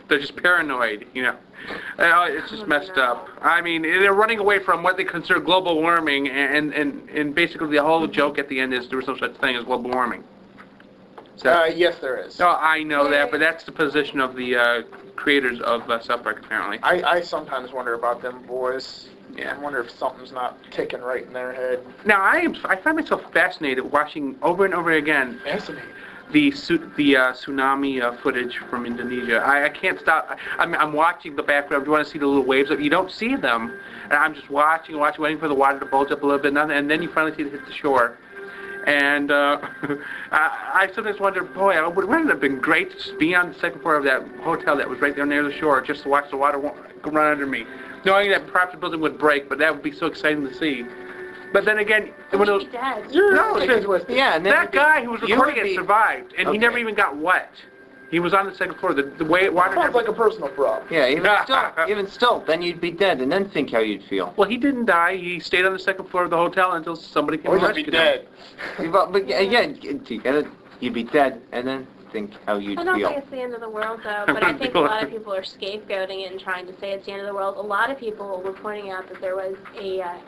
Speaker 1: They're just paranoid, you know. Uh, it's just messed up. I mean, they're running away from what they consider global warming, and and, and basically the whole joke at the end is there's no such thing as global warming. So,
Speaker 2: Uh, yes, there is.
Speaker 1: no, I know that, but that's the position of the uh, creators of uh, South Park, apparently.
Speaker 2: I, I sometimes wonder about them boys.
Speaker 1: Yeah.
Speaker 2: I wonder if something's not ticking right in their head.
Speaker 1: Now, I am I find myself fascinated watching over and over again
Speaker 2: Fascinating.
Speaker 1: the su- the uh, tsunami uh, footage from Indonesia. I, I can't stop. I, I'm, I'm watching the background. You want to see the little waves? You don't see them, and I'm just watching, watching, waiting for the water to bulge up a little bit, and then you finally see it hit the shore. And uh, I, I sometimes wonder, boy, wouldn't it have been great to just be on the second floor of that hotel that was right there near the shore, just to watch the water wa- run under me, knowing that perhaps the building would break, but that would be so exciting to see. But then again, one of those,
Speaker 3: You'd be dead.
Speaker 1: no, it's just-
Speaker 4: Yeah, and then
Speaker 1: that guy who was
Speaker 4: you
Speaker 1: recording
Speaker 4: would
Speaker 1: it
Speaker 4: be-
Speaker 1: survived, and he
Speaker 4: Okay.
Speaker 1: never even got wet. He was on the second floor. The, the way it water.
Speaker 2: Sounds like a personal problem.
Speaker 4: Yeah, even still, even still, then you'd be dead, and then think how you'd feel.
Speaker 1: Well, he didn't die. He stayed on the second floor of the hotel until somebody came
Speaker 2: Or
Speaker 1: and
Speaker 2: you'd be
Speaker 1: rescued him.
Speaker 2: dead.
Speaker 4: But, but again, you gotta, you'd be dead, and then think how you'd
Speaker 3: I don't
Speaker 4: feel.
Speaker 3: think it's the end of the world, though, but I think a lot of people are scapegoating it and trying to say it's the end of the world. A lot of people were pointing out that there was a uh,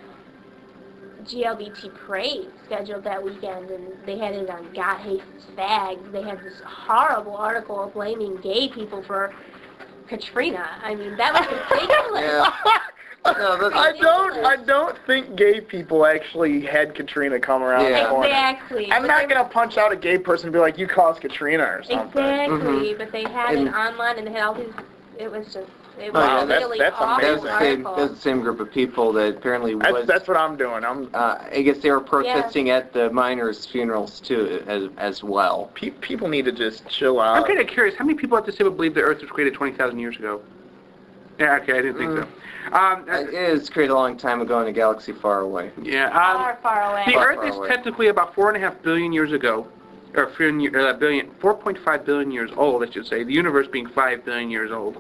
Speaker 3: G L B T parade scheduled that weekend, and they had it on God Hates Fags. They had this horrible article blaming gay people for Katrina. I mean, that was ridiculous.
Speaker 4: Yeah. No, that's,
Speaker 2: I don't. I don't think gay people actually had Katrina come around
Speaker 4: Yeah.
Speaker 2: the corner.
Speaker 3: Exactly.
Speaker 2: I'm
Speaker 3: But
Speaker 2: not
Speaker 3: they-
Speaker 2: gonna punch out a gay person and be like, "You caused Katrina" or something.
Speaker 3: Exactly,
Speaker 4: Mhm.
Speaker 3: but they had
Speaker 4: And-
Speaker 3: it online, and they had all these. It was just. It was
Speaker 4: Wow,
Speaker 3: a
Speaker 2: that's-
Speaker 3: really
Speaker 2: that's
Speaker 3: awful
Speaker 4: that's
Speaker 2: amazing.
Speaker 4: the same.
Speaker 3: article.
Speaker 4: That's the same group of people that apparently
Speaker 2: That's
Speaker 4: was.
Speaker 2: that's what I'm doing. I'm.
Speaker 4: Uh, I guess they were protesting at the miners' funerals too, as as well.
Speaker 2: Pe- people need to just chill out.
Speaker 1: I'm kind of curious. How many people at this table believe the Earth was created twenty thousand years ago? Yeah, okay, I didn't think
Speaker 4: Mm.
Speaker 1: so. Um, uh,
Speaker 4: It is created a long time ago in a galaxy far away.
Speaker 1: yeah. Um,
Speaker 3: Far, far away.
Speaker 1: the
Speaker 4: Far,
Speaker 1: Earth
Speaker 4: far
Speaker 1: is
Speaker 4: away.
Speaker 1: technically about four and a half billion years ago, or four uh, billion, four point five billion years old, I should say. The universe being five billion years old.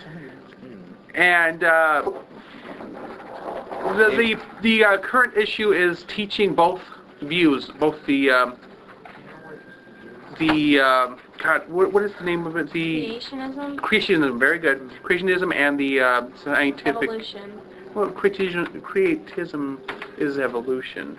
Speaker 1: And uh, the the the uh, current issue is teaching both views, both the um, the um, God, what, what is the name of it? The
Speaker 3: Creationism,
Speaker 1: creationism. Very good. Creationism and the uh, scientific.
Speaker 3: evolution.
Speaker 1: Well, creatism, creatism is evolution.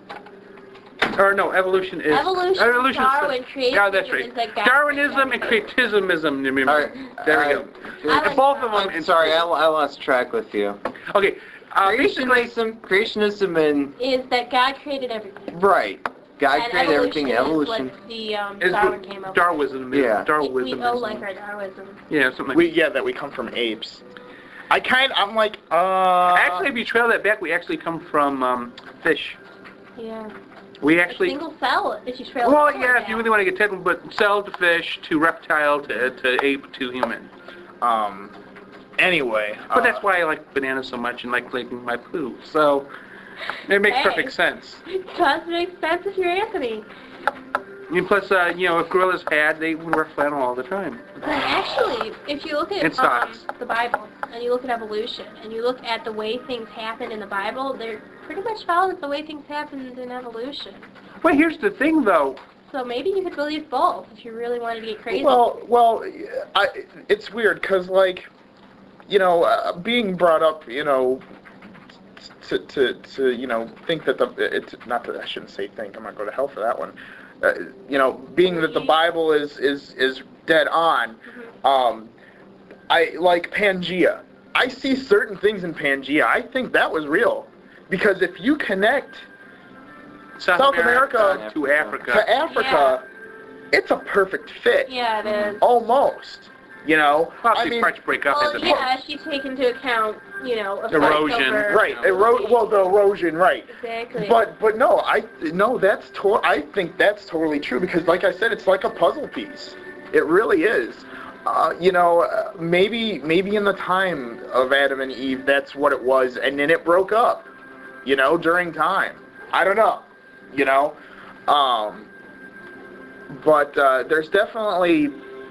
Speaker 1: Or no, evolution is
Speaker 3: Evolution,
Speaker 1: evolution is-
Speaker 3: Darwin, creationism
Speaker 1: Yeah, that's right.
Speaker 3: is that God-
Speaker 1: Darwinism and creativism.
Speaker 4: All right,
Speaker 1: There we
Speaker 4: uh,
Speaker 1: go.
Speaker 3: I like
Speaker 1: Both of them.
Speaker 4: I'm sorry, I, I lost track with you.
Speaker 1: Okay. Uh, basically,
Speaker 4: Creationism, creationism, and
Speaker 3: Is that God created everything.
Speaker 4: right. God
Speaker 3: and
Speaker 4: created everything.
Speaker 3: evolution
Speaker 4: Evolution.
Speaker 3: is what the um,
Speaker 1: is
Speaker 3: Darwin came up
Speaker 1: Darwinism.
Speaker 4: Yeah.
Speaker 1: Is, Darwinism.
Speaker 3: with. We owe
Speaker 1: is-
Speaker 3: like our Darwinism.
Speaker 1: Yeah, something like
Speaker 2: We yeah, that we come from apes. I kind. I'm like. Uh.
Speaker 1: Actually, if you trail that back, we actually come from um, fish.
Speaker 3: Yeah.
Speaker 1: We
Speaker 3: A
Speaker 1: actually.
Speaker 3: single cell, if you trail
Speaker 1: Well,
Speaker 3: it forward
Speaker 1: yeah, if you
Speaker 3: now.
Speaker 1: really want to get technical, but cell to fish to reptile to, to ape to human.
Speaker 2: Um. Anyway.
Speaker 1: But
Speaker 2: uh,
Speaker 1: that's why I like bananas so much and like licking my poo. So it makes
Speaker 3: Hey.
Speaker 1: perfect sense.
Speaker 3: Does make sense if you're Anthony.
Speaker 1: And plus, uh, you know, if gorillas had, they would wear flannel all the time.
Speaker 3: But actually, if you look
Speaker 1: And
Speaker 3: at um,
Speaker 1: socks.
Speaker 3: the Bible, and you look at evolution, and you look at the way things happen in the Bible, they're pretty much follows the way things happened in evolution.
Speaker 1: Well, here's the thing, though.
Speaker 3: So maybe you could believe both if you really wanted to get crazy.
Speaker 2: Well, well, I, it's weird because, like, you know, uh, being brought up, you know, to, to, to, you know, think that the, it's not that I shouldn't say think, I'm going to go to hell for that one. Uh, you know, being that the Bible is, is, is dead on, um, I like Pangea. I see certain things in Pangea. I think that was real. Because if you connect
Speaker 1: South,
Speaker 2: South America
Speaker 1: to Africa.
Speaker 2: to Africa, it's a perfect fit.
Speaker 3: yeah, it is.
Speaker 2: Almost. You know?
Speaker 1: Well,
Speaker 2: I
Speaker 1: the
Speaker 2: mean,
Speaker 1: parts break up.
Speaker 3: Well,
Speaker 1: as a-
Speaker 3: yeah, if you take into account, you know, effects
Speaker 1: Erosion.
Speaker 3: over-
Speaker 2: right. Ero- well, the erosion, right.
Speaker 3: Exactly.
Speaker 2: But but no, I no, that's to- I think that's totally true because, like I said, it's like a puzzle piece. It really is. Uh, you know, uh, maybe maybe in the time of Adam and Eve, that's what it was, and then it broke up. You know, during time. I don't know. You know, um, but uh, there's definitely,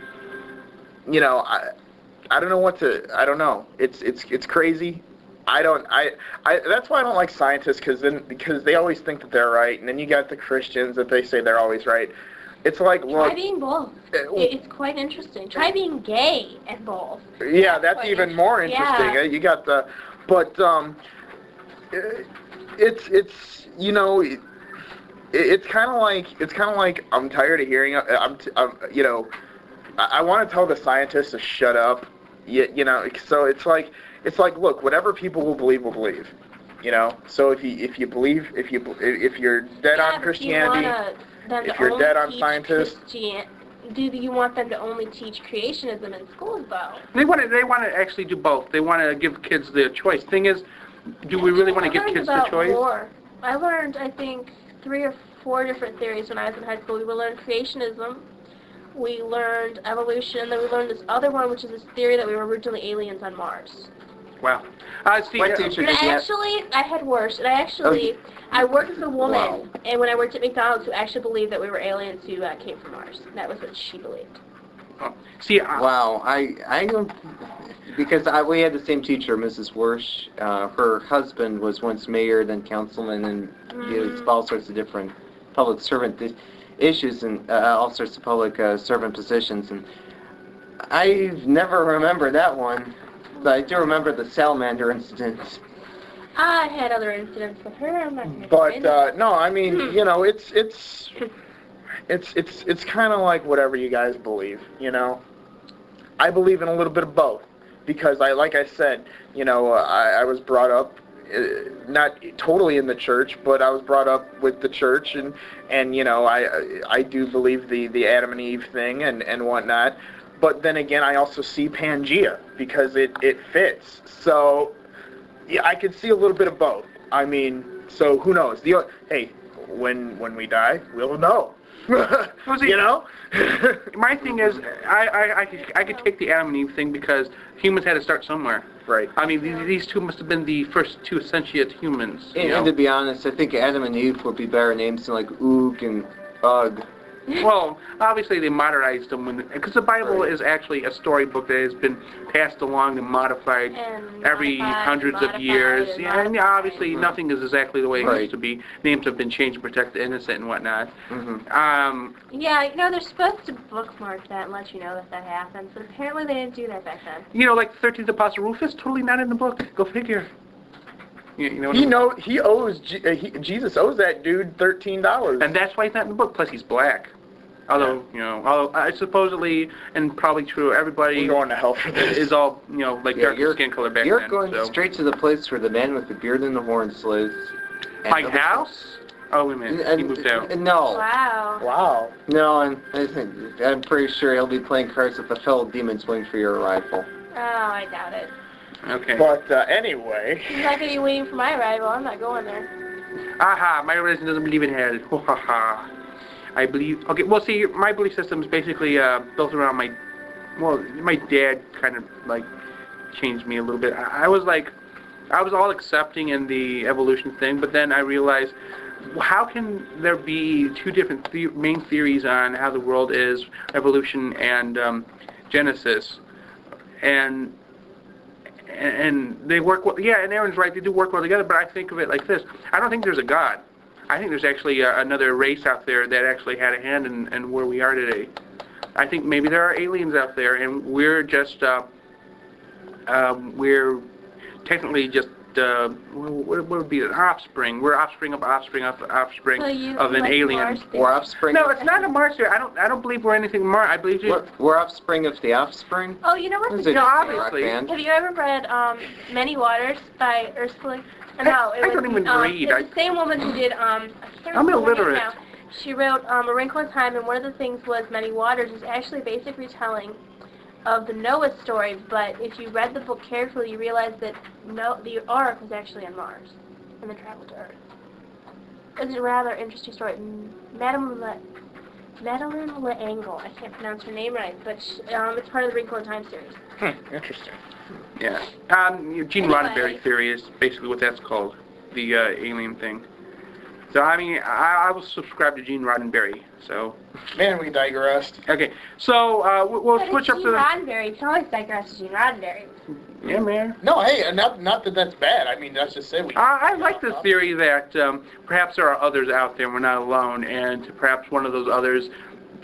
Speaker 2: you know, I I don't know what to. I don't know. It's it's it's crazy. I don't. I. I. That's why I don't like scientists because then because they always think that they're right, and then you got the Christians that they say they're always right. it's like
Speaker 3: Try
Speaker 2: look,
Speaker 3: being both.
Speaker 2: uh,
Speaker 3: It- It's quite interesting. Try being gay and both.
Speaker 2: yeah, that's
Speaker 3: quite
Speaker 2: even more interesting.
Speaker 3: Yeah.
Speaker 2: Uh, You got the, but um, uh, it's it's you know. It, it's kind of like it's kind of like I'm tired of hearing. I'm, t- I'm you know, I, I want to tell the scientists to shut up. You, you know, so it's like it's like look, whatever people will believe will believe. You know, so if you if you believe if you if you're dead
Speaker 3: Yeah,
Speaker 2: on
Speaker 3: but do you
Speaker 2: Christianity,
Speaker 3: wanna them
Speaker 2: if
Speaker 3: to
Speaker 2: you're
Speaker 3: only
Speaker 2: dead on
Speaker 3: teach
Speaker 2: scientists-
Speaker 3: Christian- do you want them to only teach creationism in schools, though?
Speaker 1: They want to. They want to actually do both. They want to give kids the choice. Thing is, do we really want to
Speaker 3: I
Speaker 1: give
Speaker 3: learned
Speaker 1: kids the
Speaker 3: about
Speaker 1: choice?
Speaker 3: More. I learned, I think, three or four different theories when I was in high school. We learned creationism, we learned evolution, and then we learned this other one, which is this theory that we were originally aliens on Mars.
Speaker 1: Wow. Uh, see,
Speaker 4: My
Speaker 1: uh,
Speaker 4: teacher
Speaker 3: And I
Speaker 4: did that.
Speaker 3: actually, I had worse. And I actually, I worked with a woman,
Speaker 4: Wow.
Speaker 3: and when I worked at McDonald's, who actually believed that we were aliens who uh, came from Mars. And that was what she believed.
Speaker 1: see, uh,
Speaker 4: Wow, I I don't because I, we had the same teacher, Missus Wersch. Uh, her husband was once mayor, then councilman, and he was
Speaker 3: Mm.
Speaker 4: all sorts of different public servant i- issues and uh, all sorts of public uh, servant positions. And I never remember that one, but I do remember the salamander incident.
Speaker 3: I had other incidents with her. I'm not going to
Speaker 2: but uh, no, I mean,
Speaker 3: Hmm.
Speaker 2: you know, it's it's it's it's it's kind of like whatever you guys believe. You know, I believe in a little bit of both because I, like I said, you know, uh, I, I was brought up. Uh, not totally in the church, but I was brought up with the church, and and you know I I do believe the the Adam and Eve thing and and whatnot. But then again, I also see Pangea because it it fits. So yeah, I could see a little bit of both. I mean, so who knows? The o- hey, when when we die, we'll know.
Speaker 1: see-
Speaker 2: you know.
Speaker 1: my thing is, I, I, I, could, I could take the Adam and Eve thing because humans had to start somewhere.
Speaker 2: Right.
Speaker 1: I mean, these, these two must have been the first two sentient humans. You
Speaker 4: And,
Speaker 1: know?
Speaker 4: and to be honest, I think Adam and Eve would be better names than like Oog and Ugg.
Speaker 1: Well, obviously they modernized them when, because the Bible
Speaker 4: Right.
Speaker 1: is actually a storybook that has been passed along and modified
Speaker 3: And
Speaker 1: every
Speaker 3: modified,
Speaker 1: hundreds of
Speaker 3: modified,
Speaker 1: years.
Speaker 3: and
Speaker 1: Yeah, and
Speaker 3: modified.
Speaker 1: obviously nothing is exactly the way it
Speaker 4: Right.
Speaker 1: used to be. Names have been changed to protect the innocent and whatnot.
Speaker 4: Mm-hmm.
Speaker 1: Um,
Speaker 3: Yeah, you know, they're supposed to bookmark that and let you know that that happens, but apparently they didn't do that back then.
Speaker 1: you know, like the thirteenth Apostle Rufus, totally not in the book. Go figure. You, you know what I
Speaker 2: He
Speaker 1: mean?
Speaker 2: know he owes Je- uh, he, Jesus owes that dude thirteen dollars.
Speaker 1: And that's why he's not in the book. Plus, he's black. Although, you know, although I supposedly, and probably true, everybody
Speaker 2: We're going to hell for this.
Speaker 1: is all, you know, like
Speaker 4: Yeah,
Speaker 1: darker
Speaker 4: you're-
Speaker 1: skin color back
Speaker 4: You're
Speaker 1: then.
Speaker 4: going
Speaker 1: so.
Speaker 4: straight to the place where the man with the beard and the horns lives. And
Speaker 1: My
Speaker 4: other-
Speaker 1: house? Oh, wait a minute.
Speaker 4: And-
Speaker 1: He moved out.
Speaker 4: and- No.
Speaker 3: Wow.
Speaker 2: Wow.
Speaker 4: No, and I think, I'm pretty sure he'll be playing cards with the fellow demons waiting for your arrival.
Speaker 3: Oh, I doubt it.
Speaker 1: Okay.
Speaker 2: But uh, anyway,
Speaker 3: He's not going to be waiting for my arrival. I'm not going there.
Speaker 1: Aha, my religion doesn't believe in hell. Ho ha ha. I believe, okay, well see, my belief system is basically uh, built around my, well, my dad kind of like changed me a little bit. I, I was like, I was all accepting in the evolution thing, but then I realized, how can there be two different the- main theories on how the world is, evolution and um, Genesis, and and they work well, yeah, and Aaron's right, they do work well together, but I think of it like this. I don't think there's a God. I think there's actually uh, another race out there that actually had a hand in, in where we are today. I think maybe there are aliens out there, and we're just, uh, um, we're technically just, uh, what, what would be an offspring? We're offspring of offspring of offspring
Speaker 3: So you
Speaker 1: of an
Speaker 3: like
Speaker 1: alien.
Speaker 3: Mars theory?
Speaker 4: We're offspring.
Speaker 1: No, it's not a Mars theory. I don't, I don't believe we're anything more. I believe
Speaker 4: We're,
Speaker 1: you.
Speaker 4: we're offspring of the offspring.
Speaker 3: Oh, you know what?
Speaker 4: Is
Speaker 3: the-
Speaker 4: it
Speaker 1: No,
Speaker 4: a
Speaker 1: obviously.
Speaker 4: rock band?
Speaker 3: Have you ever read um, Many Waters by Ursula? Uh, No, it
Speaker 1: I
Speaker 3: was,
Speaker 1: don't even
Speaker 3: um,
Speaker 1: read.
Speaker 3: It's
Speaker 1: I-
Speaker 3: the same woman who did. Um, I can't
Speaker 1: I'm
Speaker 3: remember her name
Speaker 1: illiterate.
Speaker 3: now. She wrote um, A Wrinkle in Time, and one of the things was Many Waters is actually a basic retelling of the Noah story. But if you read the book carefully, you realize that no, the Ark was actually on Mars, and then traveled to Earth. It's a rather interesting story. M- Madame Le, Madeline L'Engle. I can't pronounce her name right, but sh um, it's part of the Wrinkle in Time series.
Speaker 2: hmm, interesting.
Speaker 1: Yeah. Um, Gene
Speaker 3: Anyway.
Speaker 1: Roddenberry theory is basically what that's called, the uh, alien thing. So, I mean, I, I will subscribe to Gene Roddenberry. So,
Speaker 2: Man, we digressed.
Speaker 1: okay. So, uh, we- we'll
Speaker 3: But
Speaker 1: switch
Speaker 3: it's
Speaker 1: up
Speaker 3: Gene
Speaker 1: to the...
Speaker 3: Roddenberry. It's always digress to Gene Roddenberry.
Speaker 1: Yeah, man.
Speaker 2: No, hey, uh, not not that that's bad. I mean, that's just say we.
Speaker 1: I, I like the theory that um, perhaps there are others out there, we're not alone, and perhaps one of those others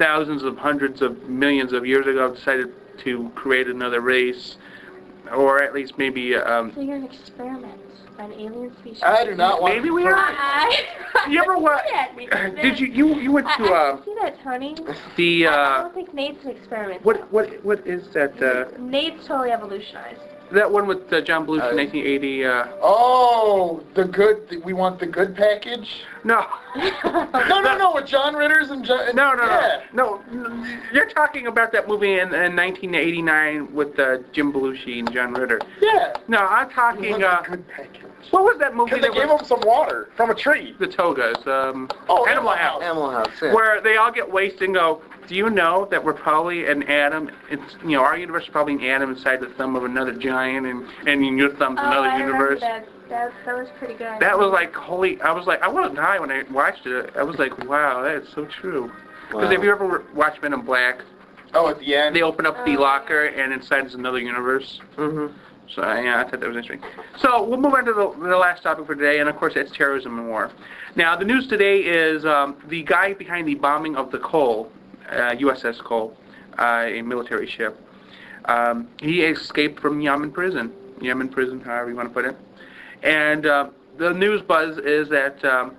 Speaker 1: thousands of hundreds of millions of years ago decided to create another race, or at least maybe um,
Speaker 3: So you're an experiment by an alien species.
Speaker 2: I do not want
Speaker 1: maybe we are.
Speaker 3: I,
Speaker 1: You ever what? Did you you you went
Speaker 3: I,
Speaker 1: to
Speaker 3: I
Speaker 1: uh,
Speaker 3: can see that, Tony.
Speaker 1: the
Speaker 3: I, I
Speaker 1: uh,
Speaker 3: don't think Nate's an experiment.
Speaker 1: what what what is that uh,
Speaker 3: Nate's totally evolutionized.
Speaker 1: that one with uh, John Belushi
Speaker 4: Uh,
Speaker 1: in nineteen eighty? Uh,
Speaker 2: Oh, the good. We want the good package.
Speaker 1: no.
Speaker 2: No, no, no. With John Ritters and John.
Speaker 1: No, no,
Speaker 2: yeah.
Speaker 1: no, no. You're talking about that movie in, in nineteen eighty-nine with uh, Jim Belushi and John Ritter.
Speaker 2: Yeah.
Speaker 1: No, I'm
Speaker 2: We
Speaker 1: talking.
Speaker 2: want
Speaker 1: Uh,
Speaker 2: the good package.
Speaker 1: what was that movie
Speaker 2: Because they
Speaker 1: that
Speaker 2: gave
Speaker 1: was
Speaker 2: him some water from a tree.
Speaker 1: the Togas? Um,
Speaker 2: Oh,
Speaker 1: Animal
Speaker 2: Animal
Speaker 1: House.
Speaker 4: Animal House. Yeah.
Speaker 1: Where they all get wasted and go, do you know that we're probably an atom? It's, you know, our universe is probably an atom inside the thumb of another giant, and, and in your thumb's
Speaker 3: Oh,
Speaker 1: another
Speaker 3: I remember
Speaker 1: universe.
Speaker 3: that. That that was pretty good.
Speaker 1: That was like, holy, I was like, I want to die when I watched it. I was like, wow, that is so true. Because
Speaker 4: Wow.
Speaker 1: if you ever watched Men in Black,
Speaker 2: Oh, at the end.
Speaker 1: they open up the
Speaker 3: Oh.
Speaker 1: locker, and inside is another universe.
Speaker 4: Mm-hmm.
Speaker 1: So, yeah, I thought that was interesting. So, we'll move on to the, the last topic for today, and of course, it's terrorism and war. Now, the news today is um, the guy behind the bombing of the Cole, uh, U S S Cole, uh, a military ship. Um, he escaped from Yemen prison. Yemen prison, however you want to put it. And uh, the news buzz is that um,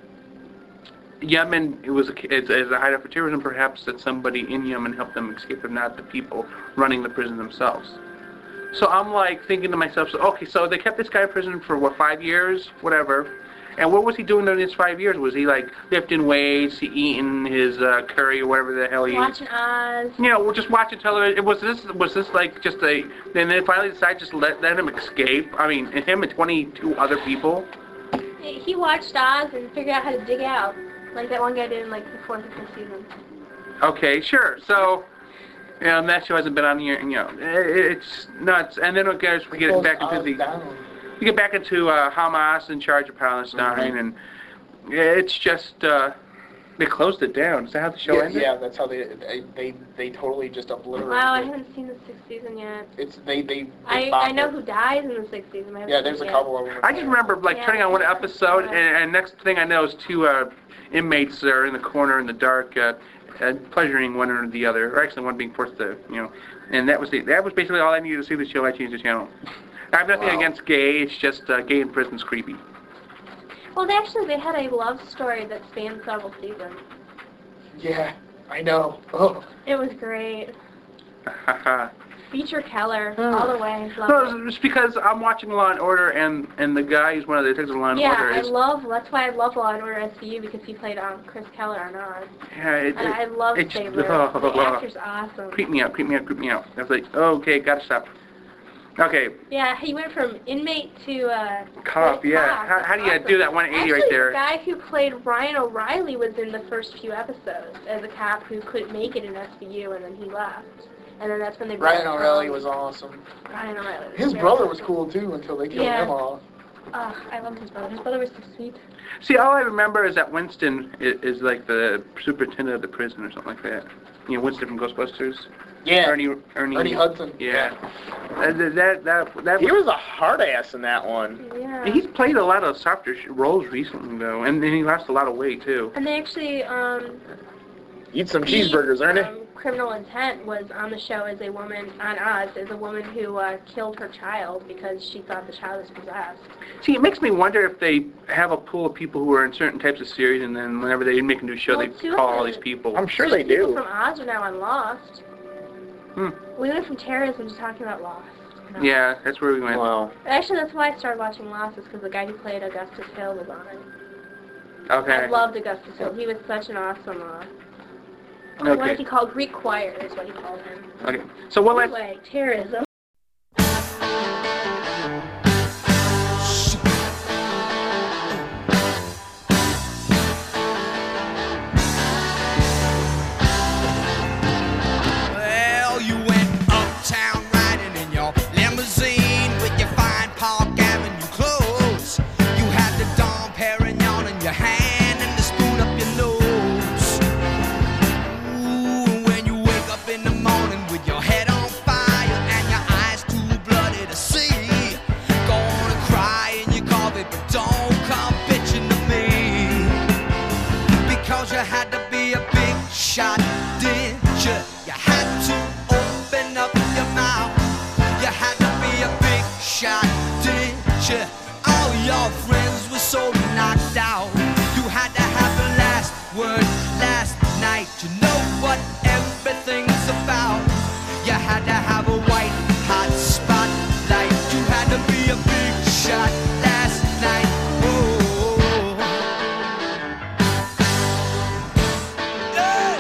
Speaker 1: Yemen it was a, is, is a hideout for terrorism, perhaps that somebody in Yemen helped them escape, if not the people running the prison themselves. So I'm like thinking to myself, so, okay, so they kept this guy in prison for what, five years, whatever. And what was he doing during these five years? Was he like lifting weights, he eating his uh, curry or whatever the hell he eats?
Speaker 3: Watching Oz.
Speaker 1: You know, we're just watching television. Was this was this like just a? Then they finally decided just let let him escape. I mean, and him and twenty-two other people.
Speaker 3: He watched Oz and figured out how to dig out, like that one guy did in like the fourth or fifth season.
Speaker 1: Okay, sure. So, you know, that show hasn't been on here. You know, it, it's nuts. And then it goes, we get back into the. You get back into uh, Hamas in charge of Palestine, and it's just uh, they closed it down. Is that how the show
Speaker 2: Yeah,
Speaker 1: ended?
Speaker 2: yeah, that's how they they they, they totally just obliterated.
Speaker 3: Wow, I
Speaker 2: it.
Speaker 3: haven't seen the sixth season yet.
Speaker 2: It's they they. they
Speaker 3: I
Speaker 2: bombed
Speaker 3: I know
Speaker 2: it.
Speaker 3: who dies in the sixth season. I haven't
Speaker 2: Yeah,
Speaker 3: seen
Speaker 2: there's
Speaker 3: it
Speaker 2: a
Speaker 3: yet.
Speaker 2: couple of them.
Speaker 1: I just remember like
Speaker 3: Yeah.
Speaker 1: turning on one episode, and, and next thing I know is two uh, inmates are in the corner in the dark, uh, uh, pleasuring one or the other, or actually one being forced to, you know. And that was the that was basically all I needed to see the show. I changed the channel. I have nothing
Speaker 2: Wow.
Speaker 1: against gay. It's just uh, gay in prison's creepy.
Speaker 3: Well, they actually, they had a love story that spanned several seasons.
Speaker 2: Yeah, I know. Oh.
Speaker 3: It was great.
Speaker 1: Haha.
Speaker 3: Beecher Keller, all the way. Love
Speaker 1: No,
Speaker 3: it.
Speaker 1: it's because I'm watching Law and Order, and and the guy who's one of the detectives in Law and
Speaker 3: Yeah,
Speaker 1: Order
Speaker 3: I
Speaker 1: is
Speaker 3: love, that's why I love Law and Order S V U, because he played um, Chris Keller on Oz.
Speaker 1: yeah, it,
Speaker 3: And I
Speaker 1: it,
Speaker 3: love
Speaker 1: it's-
Speaker 3: Stabler.
Speaker 1: oh,
Speaker 3: The actor's awesome.
Speaker 1: creep me out, creep me out, creep me out. I was like, oh, okay, gotta stop. Okay,
Speaker 3: Yeah, he went from inmate to uh,
Speaker 1: cop,
Speaker 3: like
Speaker 1: yeah.
Speaker 3: cop.
Speaker 1: How, how do you
Speaker 3: Awesome.
Speaker 1: do that one eighty
Speaker 3: Actually,
Speaker 1: right there?
Speaker 3: the guy who played Ryan O'Reilly was in the first few episodes as a cop who couldn't make it in S V U, and then he left. And then that's when they brought
Speaker 2: Ryan O'Reilly
Speaker 3: um,
Speaker 2: was awesome.
Speaker 3: Ryan O'Reilly. Was
Speaker 2: His
Speaker 3: very
Speaker 2: brother was
Speaker 3: awesome.
Speaker 2: cool too until they killed
Speaker 3: Yeah.
Speaker 2: him off.
Speaker 3: Oh, I loved his brother. His brother was so sweet.
Speaker 1: See, all I remember is that Winston is, is like the superintendent of the prison or something like that. You know, Winston from Ghostbusters.
Speaker 2: Yeah.
Speaker 1: Ernie, Ernie,
Speaker 2: Ernie Hudson.
Speaker 1: Yeah. Uh, that that that, that
Speaker 2: He was a hard ass in that one.
Speaker 3: Yeah.
Speaker 1: He's played a lot of softer sh- roles recently though, and then he lost a lot of weight too.
Speaker 3: And they actually, um,
Speaker 2: Eat some
Speaker 3: he,
Speaker 2: cheeseburgers, Ernie.
Speaker 3: Um, Criminal Intent was on the show as a woman, on Oz, as a woman who uh, killed her child because she thought the child was possessed.
Speaker 1: See, it makes me wonder if they have a pool of people who are in certain types of series, and then whenever they make a new show,
Speaker 3: Well,
Speaker 1: they
Speaker 3: two of
Speaker 1: call all
Speaker 3: the-
Speaker 1: these people.
Speaker 2: I'm sure they
Speaker 3: People
Speaker 2: do.
Speaker 3: from Oz are now on Lost.
Speaker 1: Hmm.
Speaker 3: We went from terrorism to talking about Lost. No.
Speaker 1: Yeah, that's where we went.
Speaker 4: Wow.
Speaker 3: Actually, that's why I started watching Lost, is because the guy who played Augustus Hill was on it.
Speaker 1: Okay.
Speaker 3: I loved Augustus Hill. He was such an awesome, uh, what
Speaker 1: Okay.
Speaker 3: is he called? Greek choir is what he called him.
Speaker 1: Okay. So one last.
Speaker 3: Anyway, terrorism.
Speaker 7: Well, you went uptown riding in your limousine with your fine Park Avenue clothes. You had the Dom Perignon in your hand and the spoon up your nose. Ooh, when you wake up in the morning with your head on fire and your You had to have a white hot spotlight. You had to be a big shot last night. Oh, hey.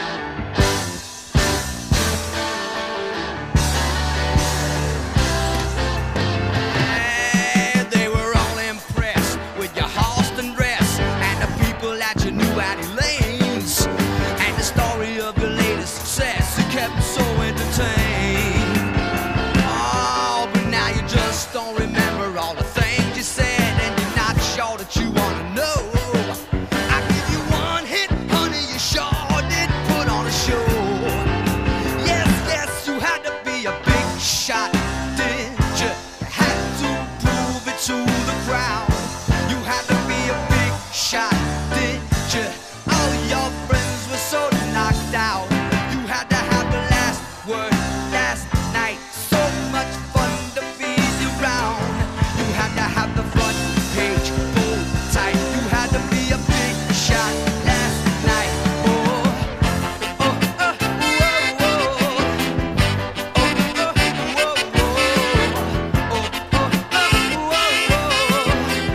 Speaker 7: Hey, they were all impressed with your Halston dress and the people that you knew at Elaine's, and the story of your latest success. It kept me so entertained. Oh, but now you just don't remember all the things you said, and you're not sure that you wanna know. I give you one hit, honey, you sure did put on a show. Yes, yes, you had to be a big shot, did you? You had to prove it to the crowd. You had to be a big shot, did you? All your friends were so knocked out. You had to have the last word last night. So much fun to be around. You had to have the front page pulled tight. You had to be a big shot last night. Oh, oh, oh, whoa, whoa. Oh, oh, whoa, whoa. Oh, oh, oh, whoa,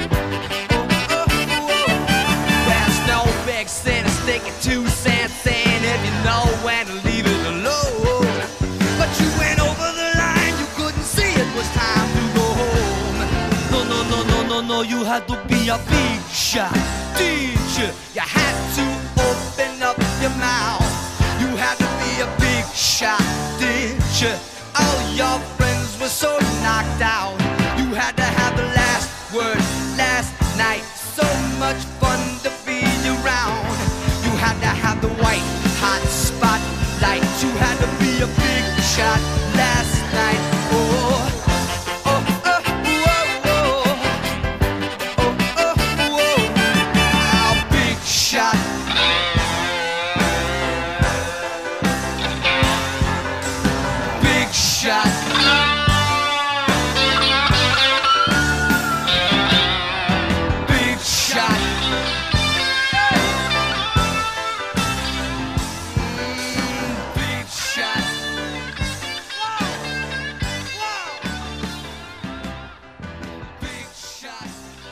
Speaker 7: whoa. There's no big sin in sticking two cents in if you know when to leave it alone. But you went over the line, you couldn't see it was time to go home. No, no, no, no, no, no, you had to be a big shot, did you? You had to open up your mouth. You had to be a big shot, did you? All your friends were so knocked out. You had to have the last word last night. So much fun to be around. You had to have the white hot spotlight. You had to be a big shot last night. Oh, oh, oh, whoa, whoa. Oh, oh, whoa. Oh, big shot. Big shot. Big shot. Mm, big shot. Whoa. Whoa. Big shot.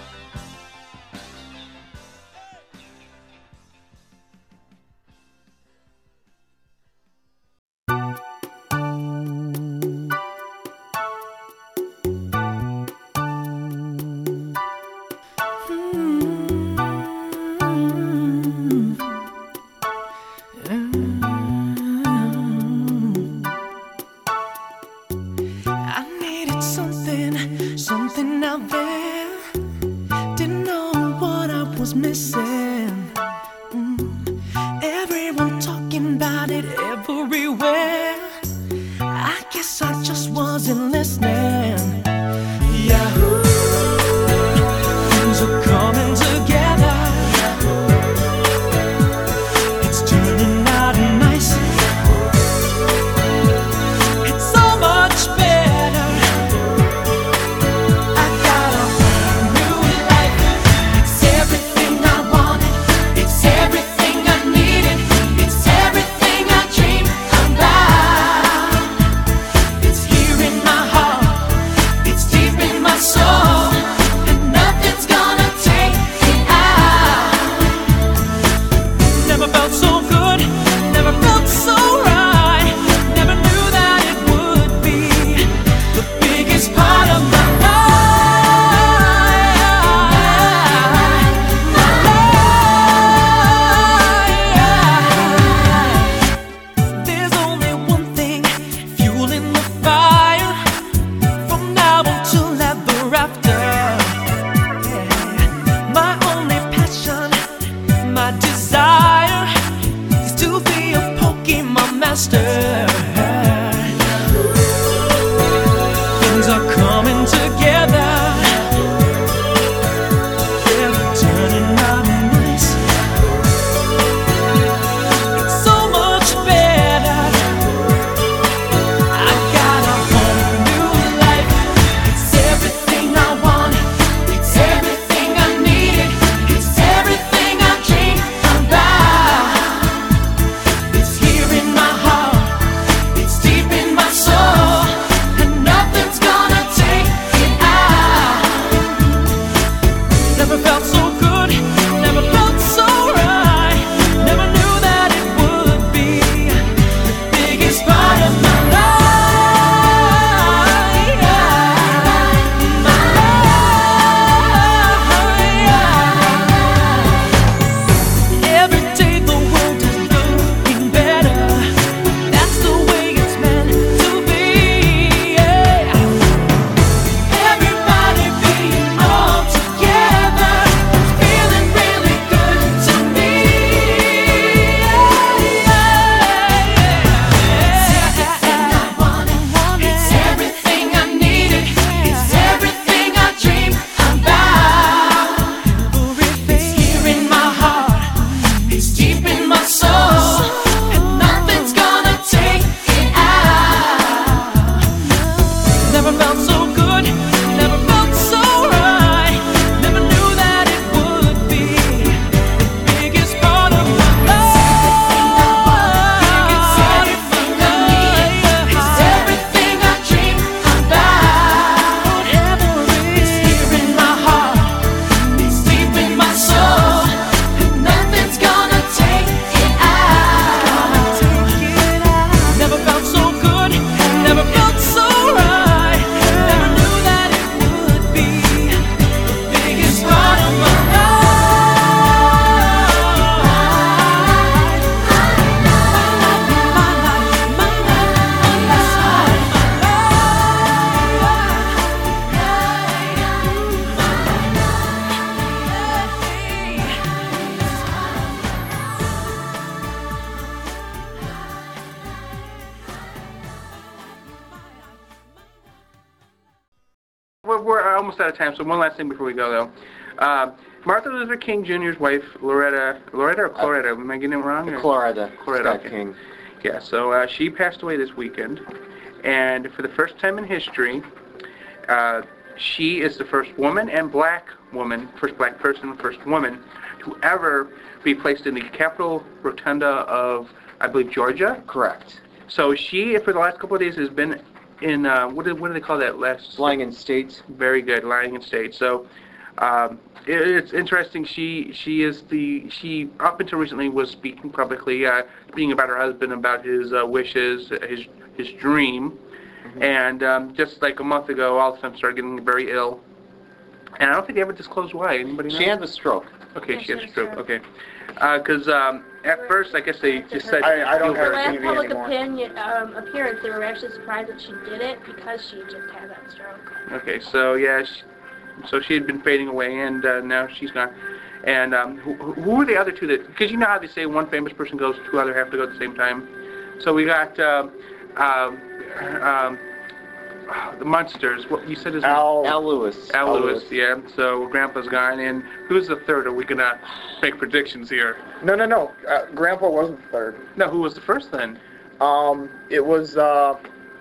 Speaker 8: I needed something, something out there. Didn't know what I was missing. Mm. Everyone talking about it everywhere. I guess I just wasn't listening. Yahoo! Things are coming together. It's turning out nice. It's so much better. I got a whole new life. It's everything I wanted. It's everything I needed. It's everything I dreamed about. It's here in my heart. Never felt so good, never felt so right. Never knew that it would be the biggest part of my life. It's everything I need. It's everything I dream about. It's here in my heart. It's deep in my soul. And nothing's gonna take it out. Never felt so good. Never felt so right. Never knew that it would be the biggest part of my
Speaker 1: We're, we're almost out of time, so one last thing before we go, though. Uh, Martin Luther King Junior's wife, Loretta, Loretta or Cloretta? Am I getting it wrong? or-
Speaker 4: Florida.
Speaker 1: Florida,
Speaker 4: Scott
Speaker 1: okay.
Speaker 4: King.
Speaker 1: Yeah, so uh, she passed away this weekend, and for the first time in history, uh, she is the first woman and black woman, first black person, first woman, to ever be placed in the Capitol Rotunda of, I believe, Georgia.
Speaker 4: Correct.
Speaker 1: So she, for the last couple of days, has been in, uh, what do, what do they call that last?
Speaker 4: Lying in state.
Speaker 1: Very good, lying in state. So um, it, it's interesting. She she is the she up until recently was speaking publicly, uh, speaking about her husband, about his uh, wishes, his his dream,
Speaker 4: Mm-hmm.
Speaker 1: and um, just like a month ago, all of a sudden started getting very ill. And I don't think they ever disclosed why. Anybody know?
Speaker 4: She had the stroke.
Speaker 1: Okay,
Speaker 3: Yeah,
Speaker 1: she
Speaker 3: she
Speaker 1: had a
Speaker 3: had a
Speaker 1: stroke.
Speaker 3: stroke.
Speaker 1: Okay, because um, at first, I guess they just said
Speaker 2: I- I don't
Speaker 3: Her
Speaker 2: have
Speaker 3: last
Speaker 2: T V
Speaker 3: public
Speaker 2: anymore.
Speaker 3: opinion um, appearance, they were actually surprised that she did it because she just had that stroke.
Speaker 1: Okay, so yeah, she, so she had been fading away, and uh, now she's gone. And um, who, who were the other two that? Because you know how they say one famous person goes, two other have to go at the same time. So we got uh, um, um, the Munsters. What you said is
Speaker 2: Al,
Speaker 4: Al Lewis.
Speaker 1: Al
Speaker 2: Al
Speaker 1: Lewis.
Speaker 2: Lewis.
Speaker 1: Yeah. So Grandpa's gone, and who's the third? Are we gonna make predictions here?
Speaker 2: no, no, no. Uh, Grandpa wasn't the third.
Speaker 1: No, who was the first then?
Speaker 2: Um, it was, uh...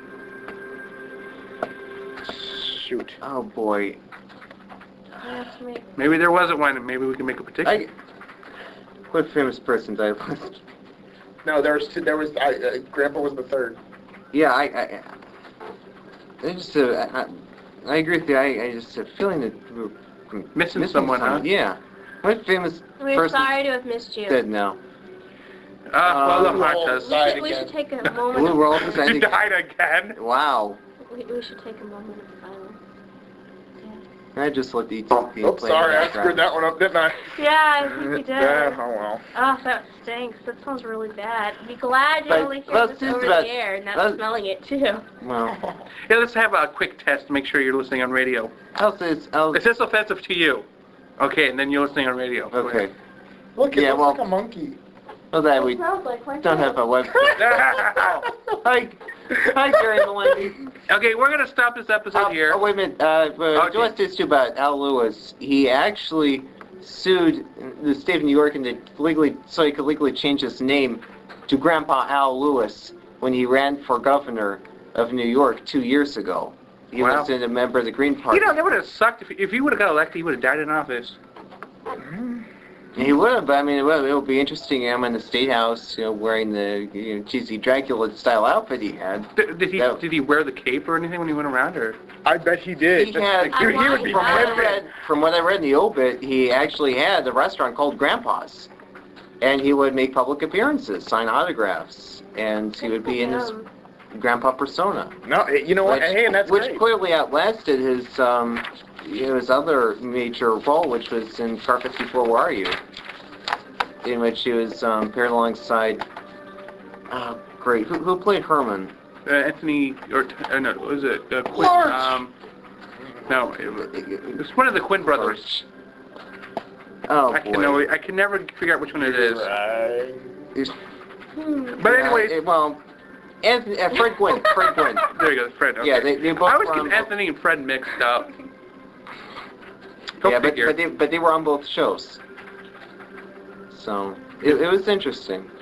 Speaker 2: Shoot.
Speaker 4: Oh boy.
Speaker 3: That's me.
Speaker 1: Maybe there wasn't one, and maybe we can make a prediction.
Speaker 4: I. What famous person did I list?
Speaker 2: No, there was two, there was, I, uh, Grandpa was the third.
Speaker 4: Yeah, I. I, I just. Uh, I, I agree with you. I, I just have a feeling that we're
Speaker 1: Missing someone, huh?
Speaker 4: Yeah. What famous
Speaker 3: We're
Speaker 4: person
Speaker 3: sorry to have missed you.
Speaker 4: dead now?
Speaker 1: Ah,
Speaker 4: Um,
Speaker 1: well, the
Speaker 2: well,
Speaker 1: Martas.
Speaker 3: We
Speaker 2: Died
Speaker 3: should, we should
Speaker 2: again.
Speaker 3: take a
Speaker 4: Lou
Speaker 3: moment.
Speaker 4: Rawls is
Speaker 1: You
Speaker 4: ending.
Speaker 1: died again.
Speaker 4: Wow.
Speaker 3: Of, we, we should take a moment of silence.
Speaker 4: I just let the E T P
Speaker 2: Oh,
Speaker 4: play
Speaker 2: sorry,
Speaker 4: in the
Speaker 2: I screwed
Speaker 4: background.
Speaker 2: that one up, didn't I?
Speaker 3: Yeah, I think you did.
Speaker 2: Yeah, oh well.
Speaker 3: Oh, that stinks. That sounds really bad. Be glad you
Speaker 4: But
Speaker 3: only hear
Speaker 4: let's
Speaker 3: this
Speaker 4: just
Speaker 3: over
Speaker 4: about-
Speaker 3: the air, not
Speaker 4: let's-
Speaker 3: smelling it too.
Speaker 4: Well,
Speaker 1: Yeah, let's have a quick test to make sure you're listening on radio.
Speaker 4: I'll say it's. I'll,
Speaker 1: Is this offensive to you? Okay, and then you're listening on radio. Go
Speaker 4: okay.
Speaker 2: Look, it
Speaker 4: Yeah,
Speaker 2: looks
Speaker 4: well-
Speaker 2: like a monkey.
Speaker 4: Well, that
Speaker 3: It
Speaker 4: we
Speaker 3: smells like my
Speaker 4: don't have a website.
Speaker 1: ahead.
Speaker 4: Hi, hi, Gary Melendi.
Speaker 1: Okay, we're gonna stop this episode
Speaker 4: Oh,
Speaker 1: here.
Speaker 4: oh, wait a minute. Uh, uh,
Speaker 1: Okay.
Speaker 4: Joyce did too about Al Lewis. He actually sued the state of New York and to legally, so he could legally change his name to Grandpa Al Lewis when he ran for governor of New York two years ago. He
Speaker 1: Wow.
Speaker 4: was a member of the Green Party.
Speaker 1: You know, that would have sucked if, if he would have got elected. He would have died in office.
Speaker 4: He would have, but I mean, it would, it would be interesting. Him in the State House, you know, wearing the you know, cheesy Dracula-style outfit he had.
Speaker 1: Did, did he
Speaker 4: That-
Speaker 1: did he wear the cape or anything when he went around, or?
Speaker 2: I bet he did.
Speaker 4: He had,
Speaker 2: Like, he, he would be
Speaker 4: from what I
Speaker 2: headband.
Speaker 4: read, from what I read in the obit, he actually had a restaurant called Grandpa's, and he would make public appearances, sign autographs, and he would be in his
Speaker 3: Um,
Speaker 4: grandpa persona.
Speaker 2: No, you know what?
Speaker 4: Which,
Speaker 2: Hey, and that's
Speaker 4: which
Speaker 2: great.
Speaker 4: clearly outlasted his um, his other major role, which was in Car fifty-four, Where Are You? In which he was um, paired alongside. Oh, great. Who, who played Herman?
Speaker 1: Uh, Anthony, or uh, no, was it uh, Quinn?
Speaker 2: Lawrence!
Speaker 1: Um, no, it was, it was one of the Quinn brothers.
Speaker 4: Oh,
Speaker 1: I
Speaker 4: boy.
Speaker 1: can know, I can never figure out which one it is.
Speaker 2: Right.
Speaker 4: He's-
Speaker 1: But anyways,
Speaker 4: Uh, well, Anthony, uh, Fred Gwynn. Fred Gwynn.
Speaker 1: there you go, Fred. Okay.
Speaker 4: Yeah, they, they both
Speaker 1: I always
Speaker 4: were
Speaker 1: get
Speaker 4: on
Speaker 1: Anthony and Fred mixed up. Go
Speaker 4: yeah, but,
Speaker 1: figure.
Speaker 4: but, they, but they were on both shows. So, it, it was interesting.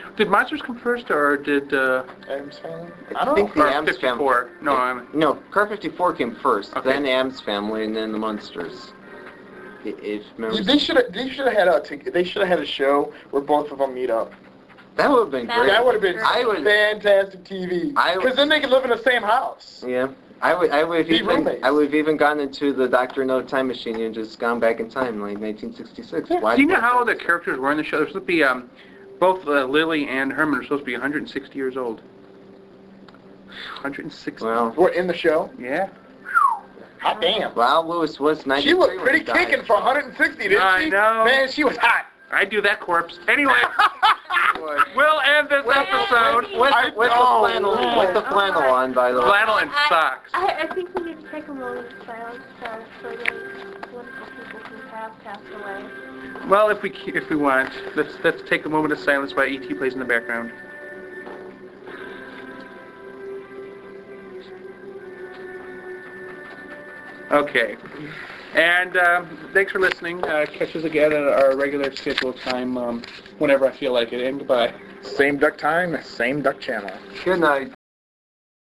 Speaker 1: Did Monsters come first, or did uh,
Speaker 2: Adam's Family?
Speaker 4: I
Speaker 2: I don't
Speaker 4: think
Speaker 2: know.
Speaker 4: the
Speaker 1: or
Speaker 4: Addams
Speaker 1: fifty-four? No, I'm.
Speaker 4: No, Car fifty-four came first,
Speaker 1: Okay.
Speaker 4: then Addams Family, and then the Munsters. I- If memory-
Speaker 2: They should have. They should have had a. t- They should have had a show where both of them meet up.
Speaker 4: that would have been
Speaker 3: That
Speaker 4: great.
Speaker 2: That would have been
Speaker 4: I would-
Speaker 2: fantastic T V.
Speaker 4: I would-
Speaker 2: Because then they could live in the same house.
Speaker 4: Yeah, I would. I would have
Speaker 2: Be
Speaker 4: even.
Speaker 2: roommates.
Speaker 4: I would have even gone into the Doctor No Time Machine and just gone back in time, like nineteen sixty-six. Why-
Speaker 1: Do you know how the characters were in the show? They're supposed to be um, both uh, Lily and Herman are supposed to be one hundred sixty years old. one hundred sixty.
Speaker 4: Well,
Speaker 2: We're in the show.
Speaker 1: Yeah.
Speaker 2: Hot damn.
Speaker 4: Val Lewis was ninety-three.
Speaker 2: She was
Speaker 4: when
Speaker 2: pretty
Speaker 4: he died.
Speaker 2: kicking for one hundred sixty, didn't
Speaker 1: I
Speaker 2: she?
Speaker 1: know.
Speaker 2: Man, she was hot.
Speaker 1: I'd do that corpse. Anyway, we'll end this episode.
Speaker 4: With,
Speaker 2: I
Speaker 4: with, with the
Speaker 2: know.
Speaker 4: flannel, with the flannel on, by the way.
Speaker 1: Flannel and
Speaker 3: I-
Speaker 1: socks.
Speaker 3: I, I think we need to take a moment of silence uh, for those wonderful people who have passed away.
Speaker 1: Well, if we ke- if we want, let's let's take a moment of silence while E T plays in the background. Okay. And um, thanks for listening. Uh, catch us again at our regular scheduled time um, whenever I feel like it. And goodbye.
Speaker 2: Same duck time, same duck channel.
Speaker 4: Good night.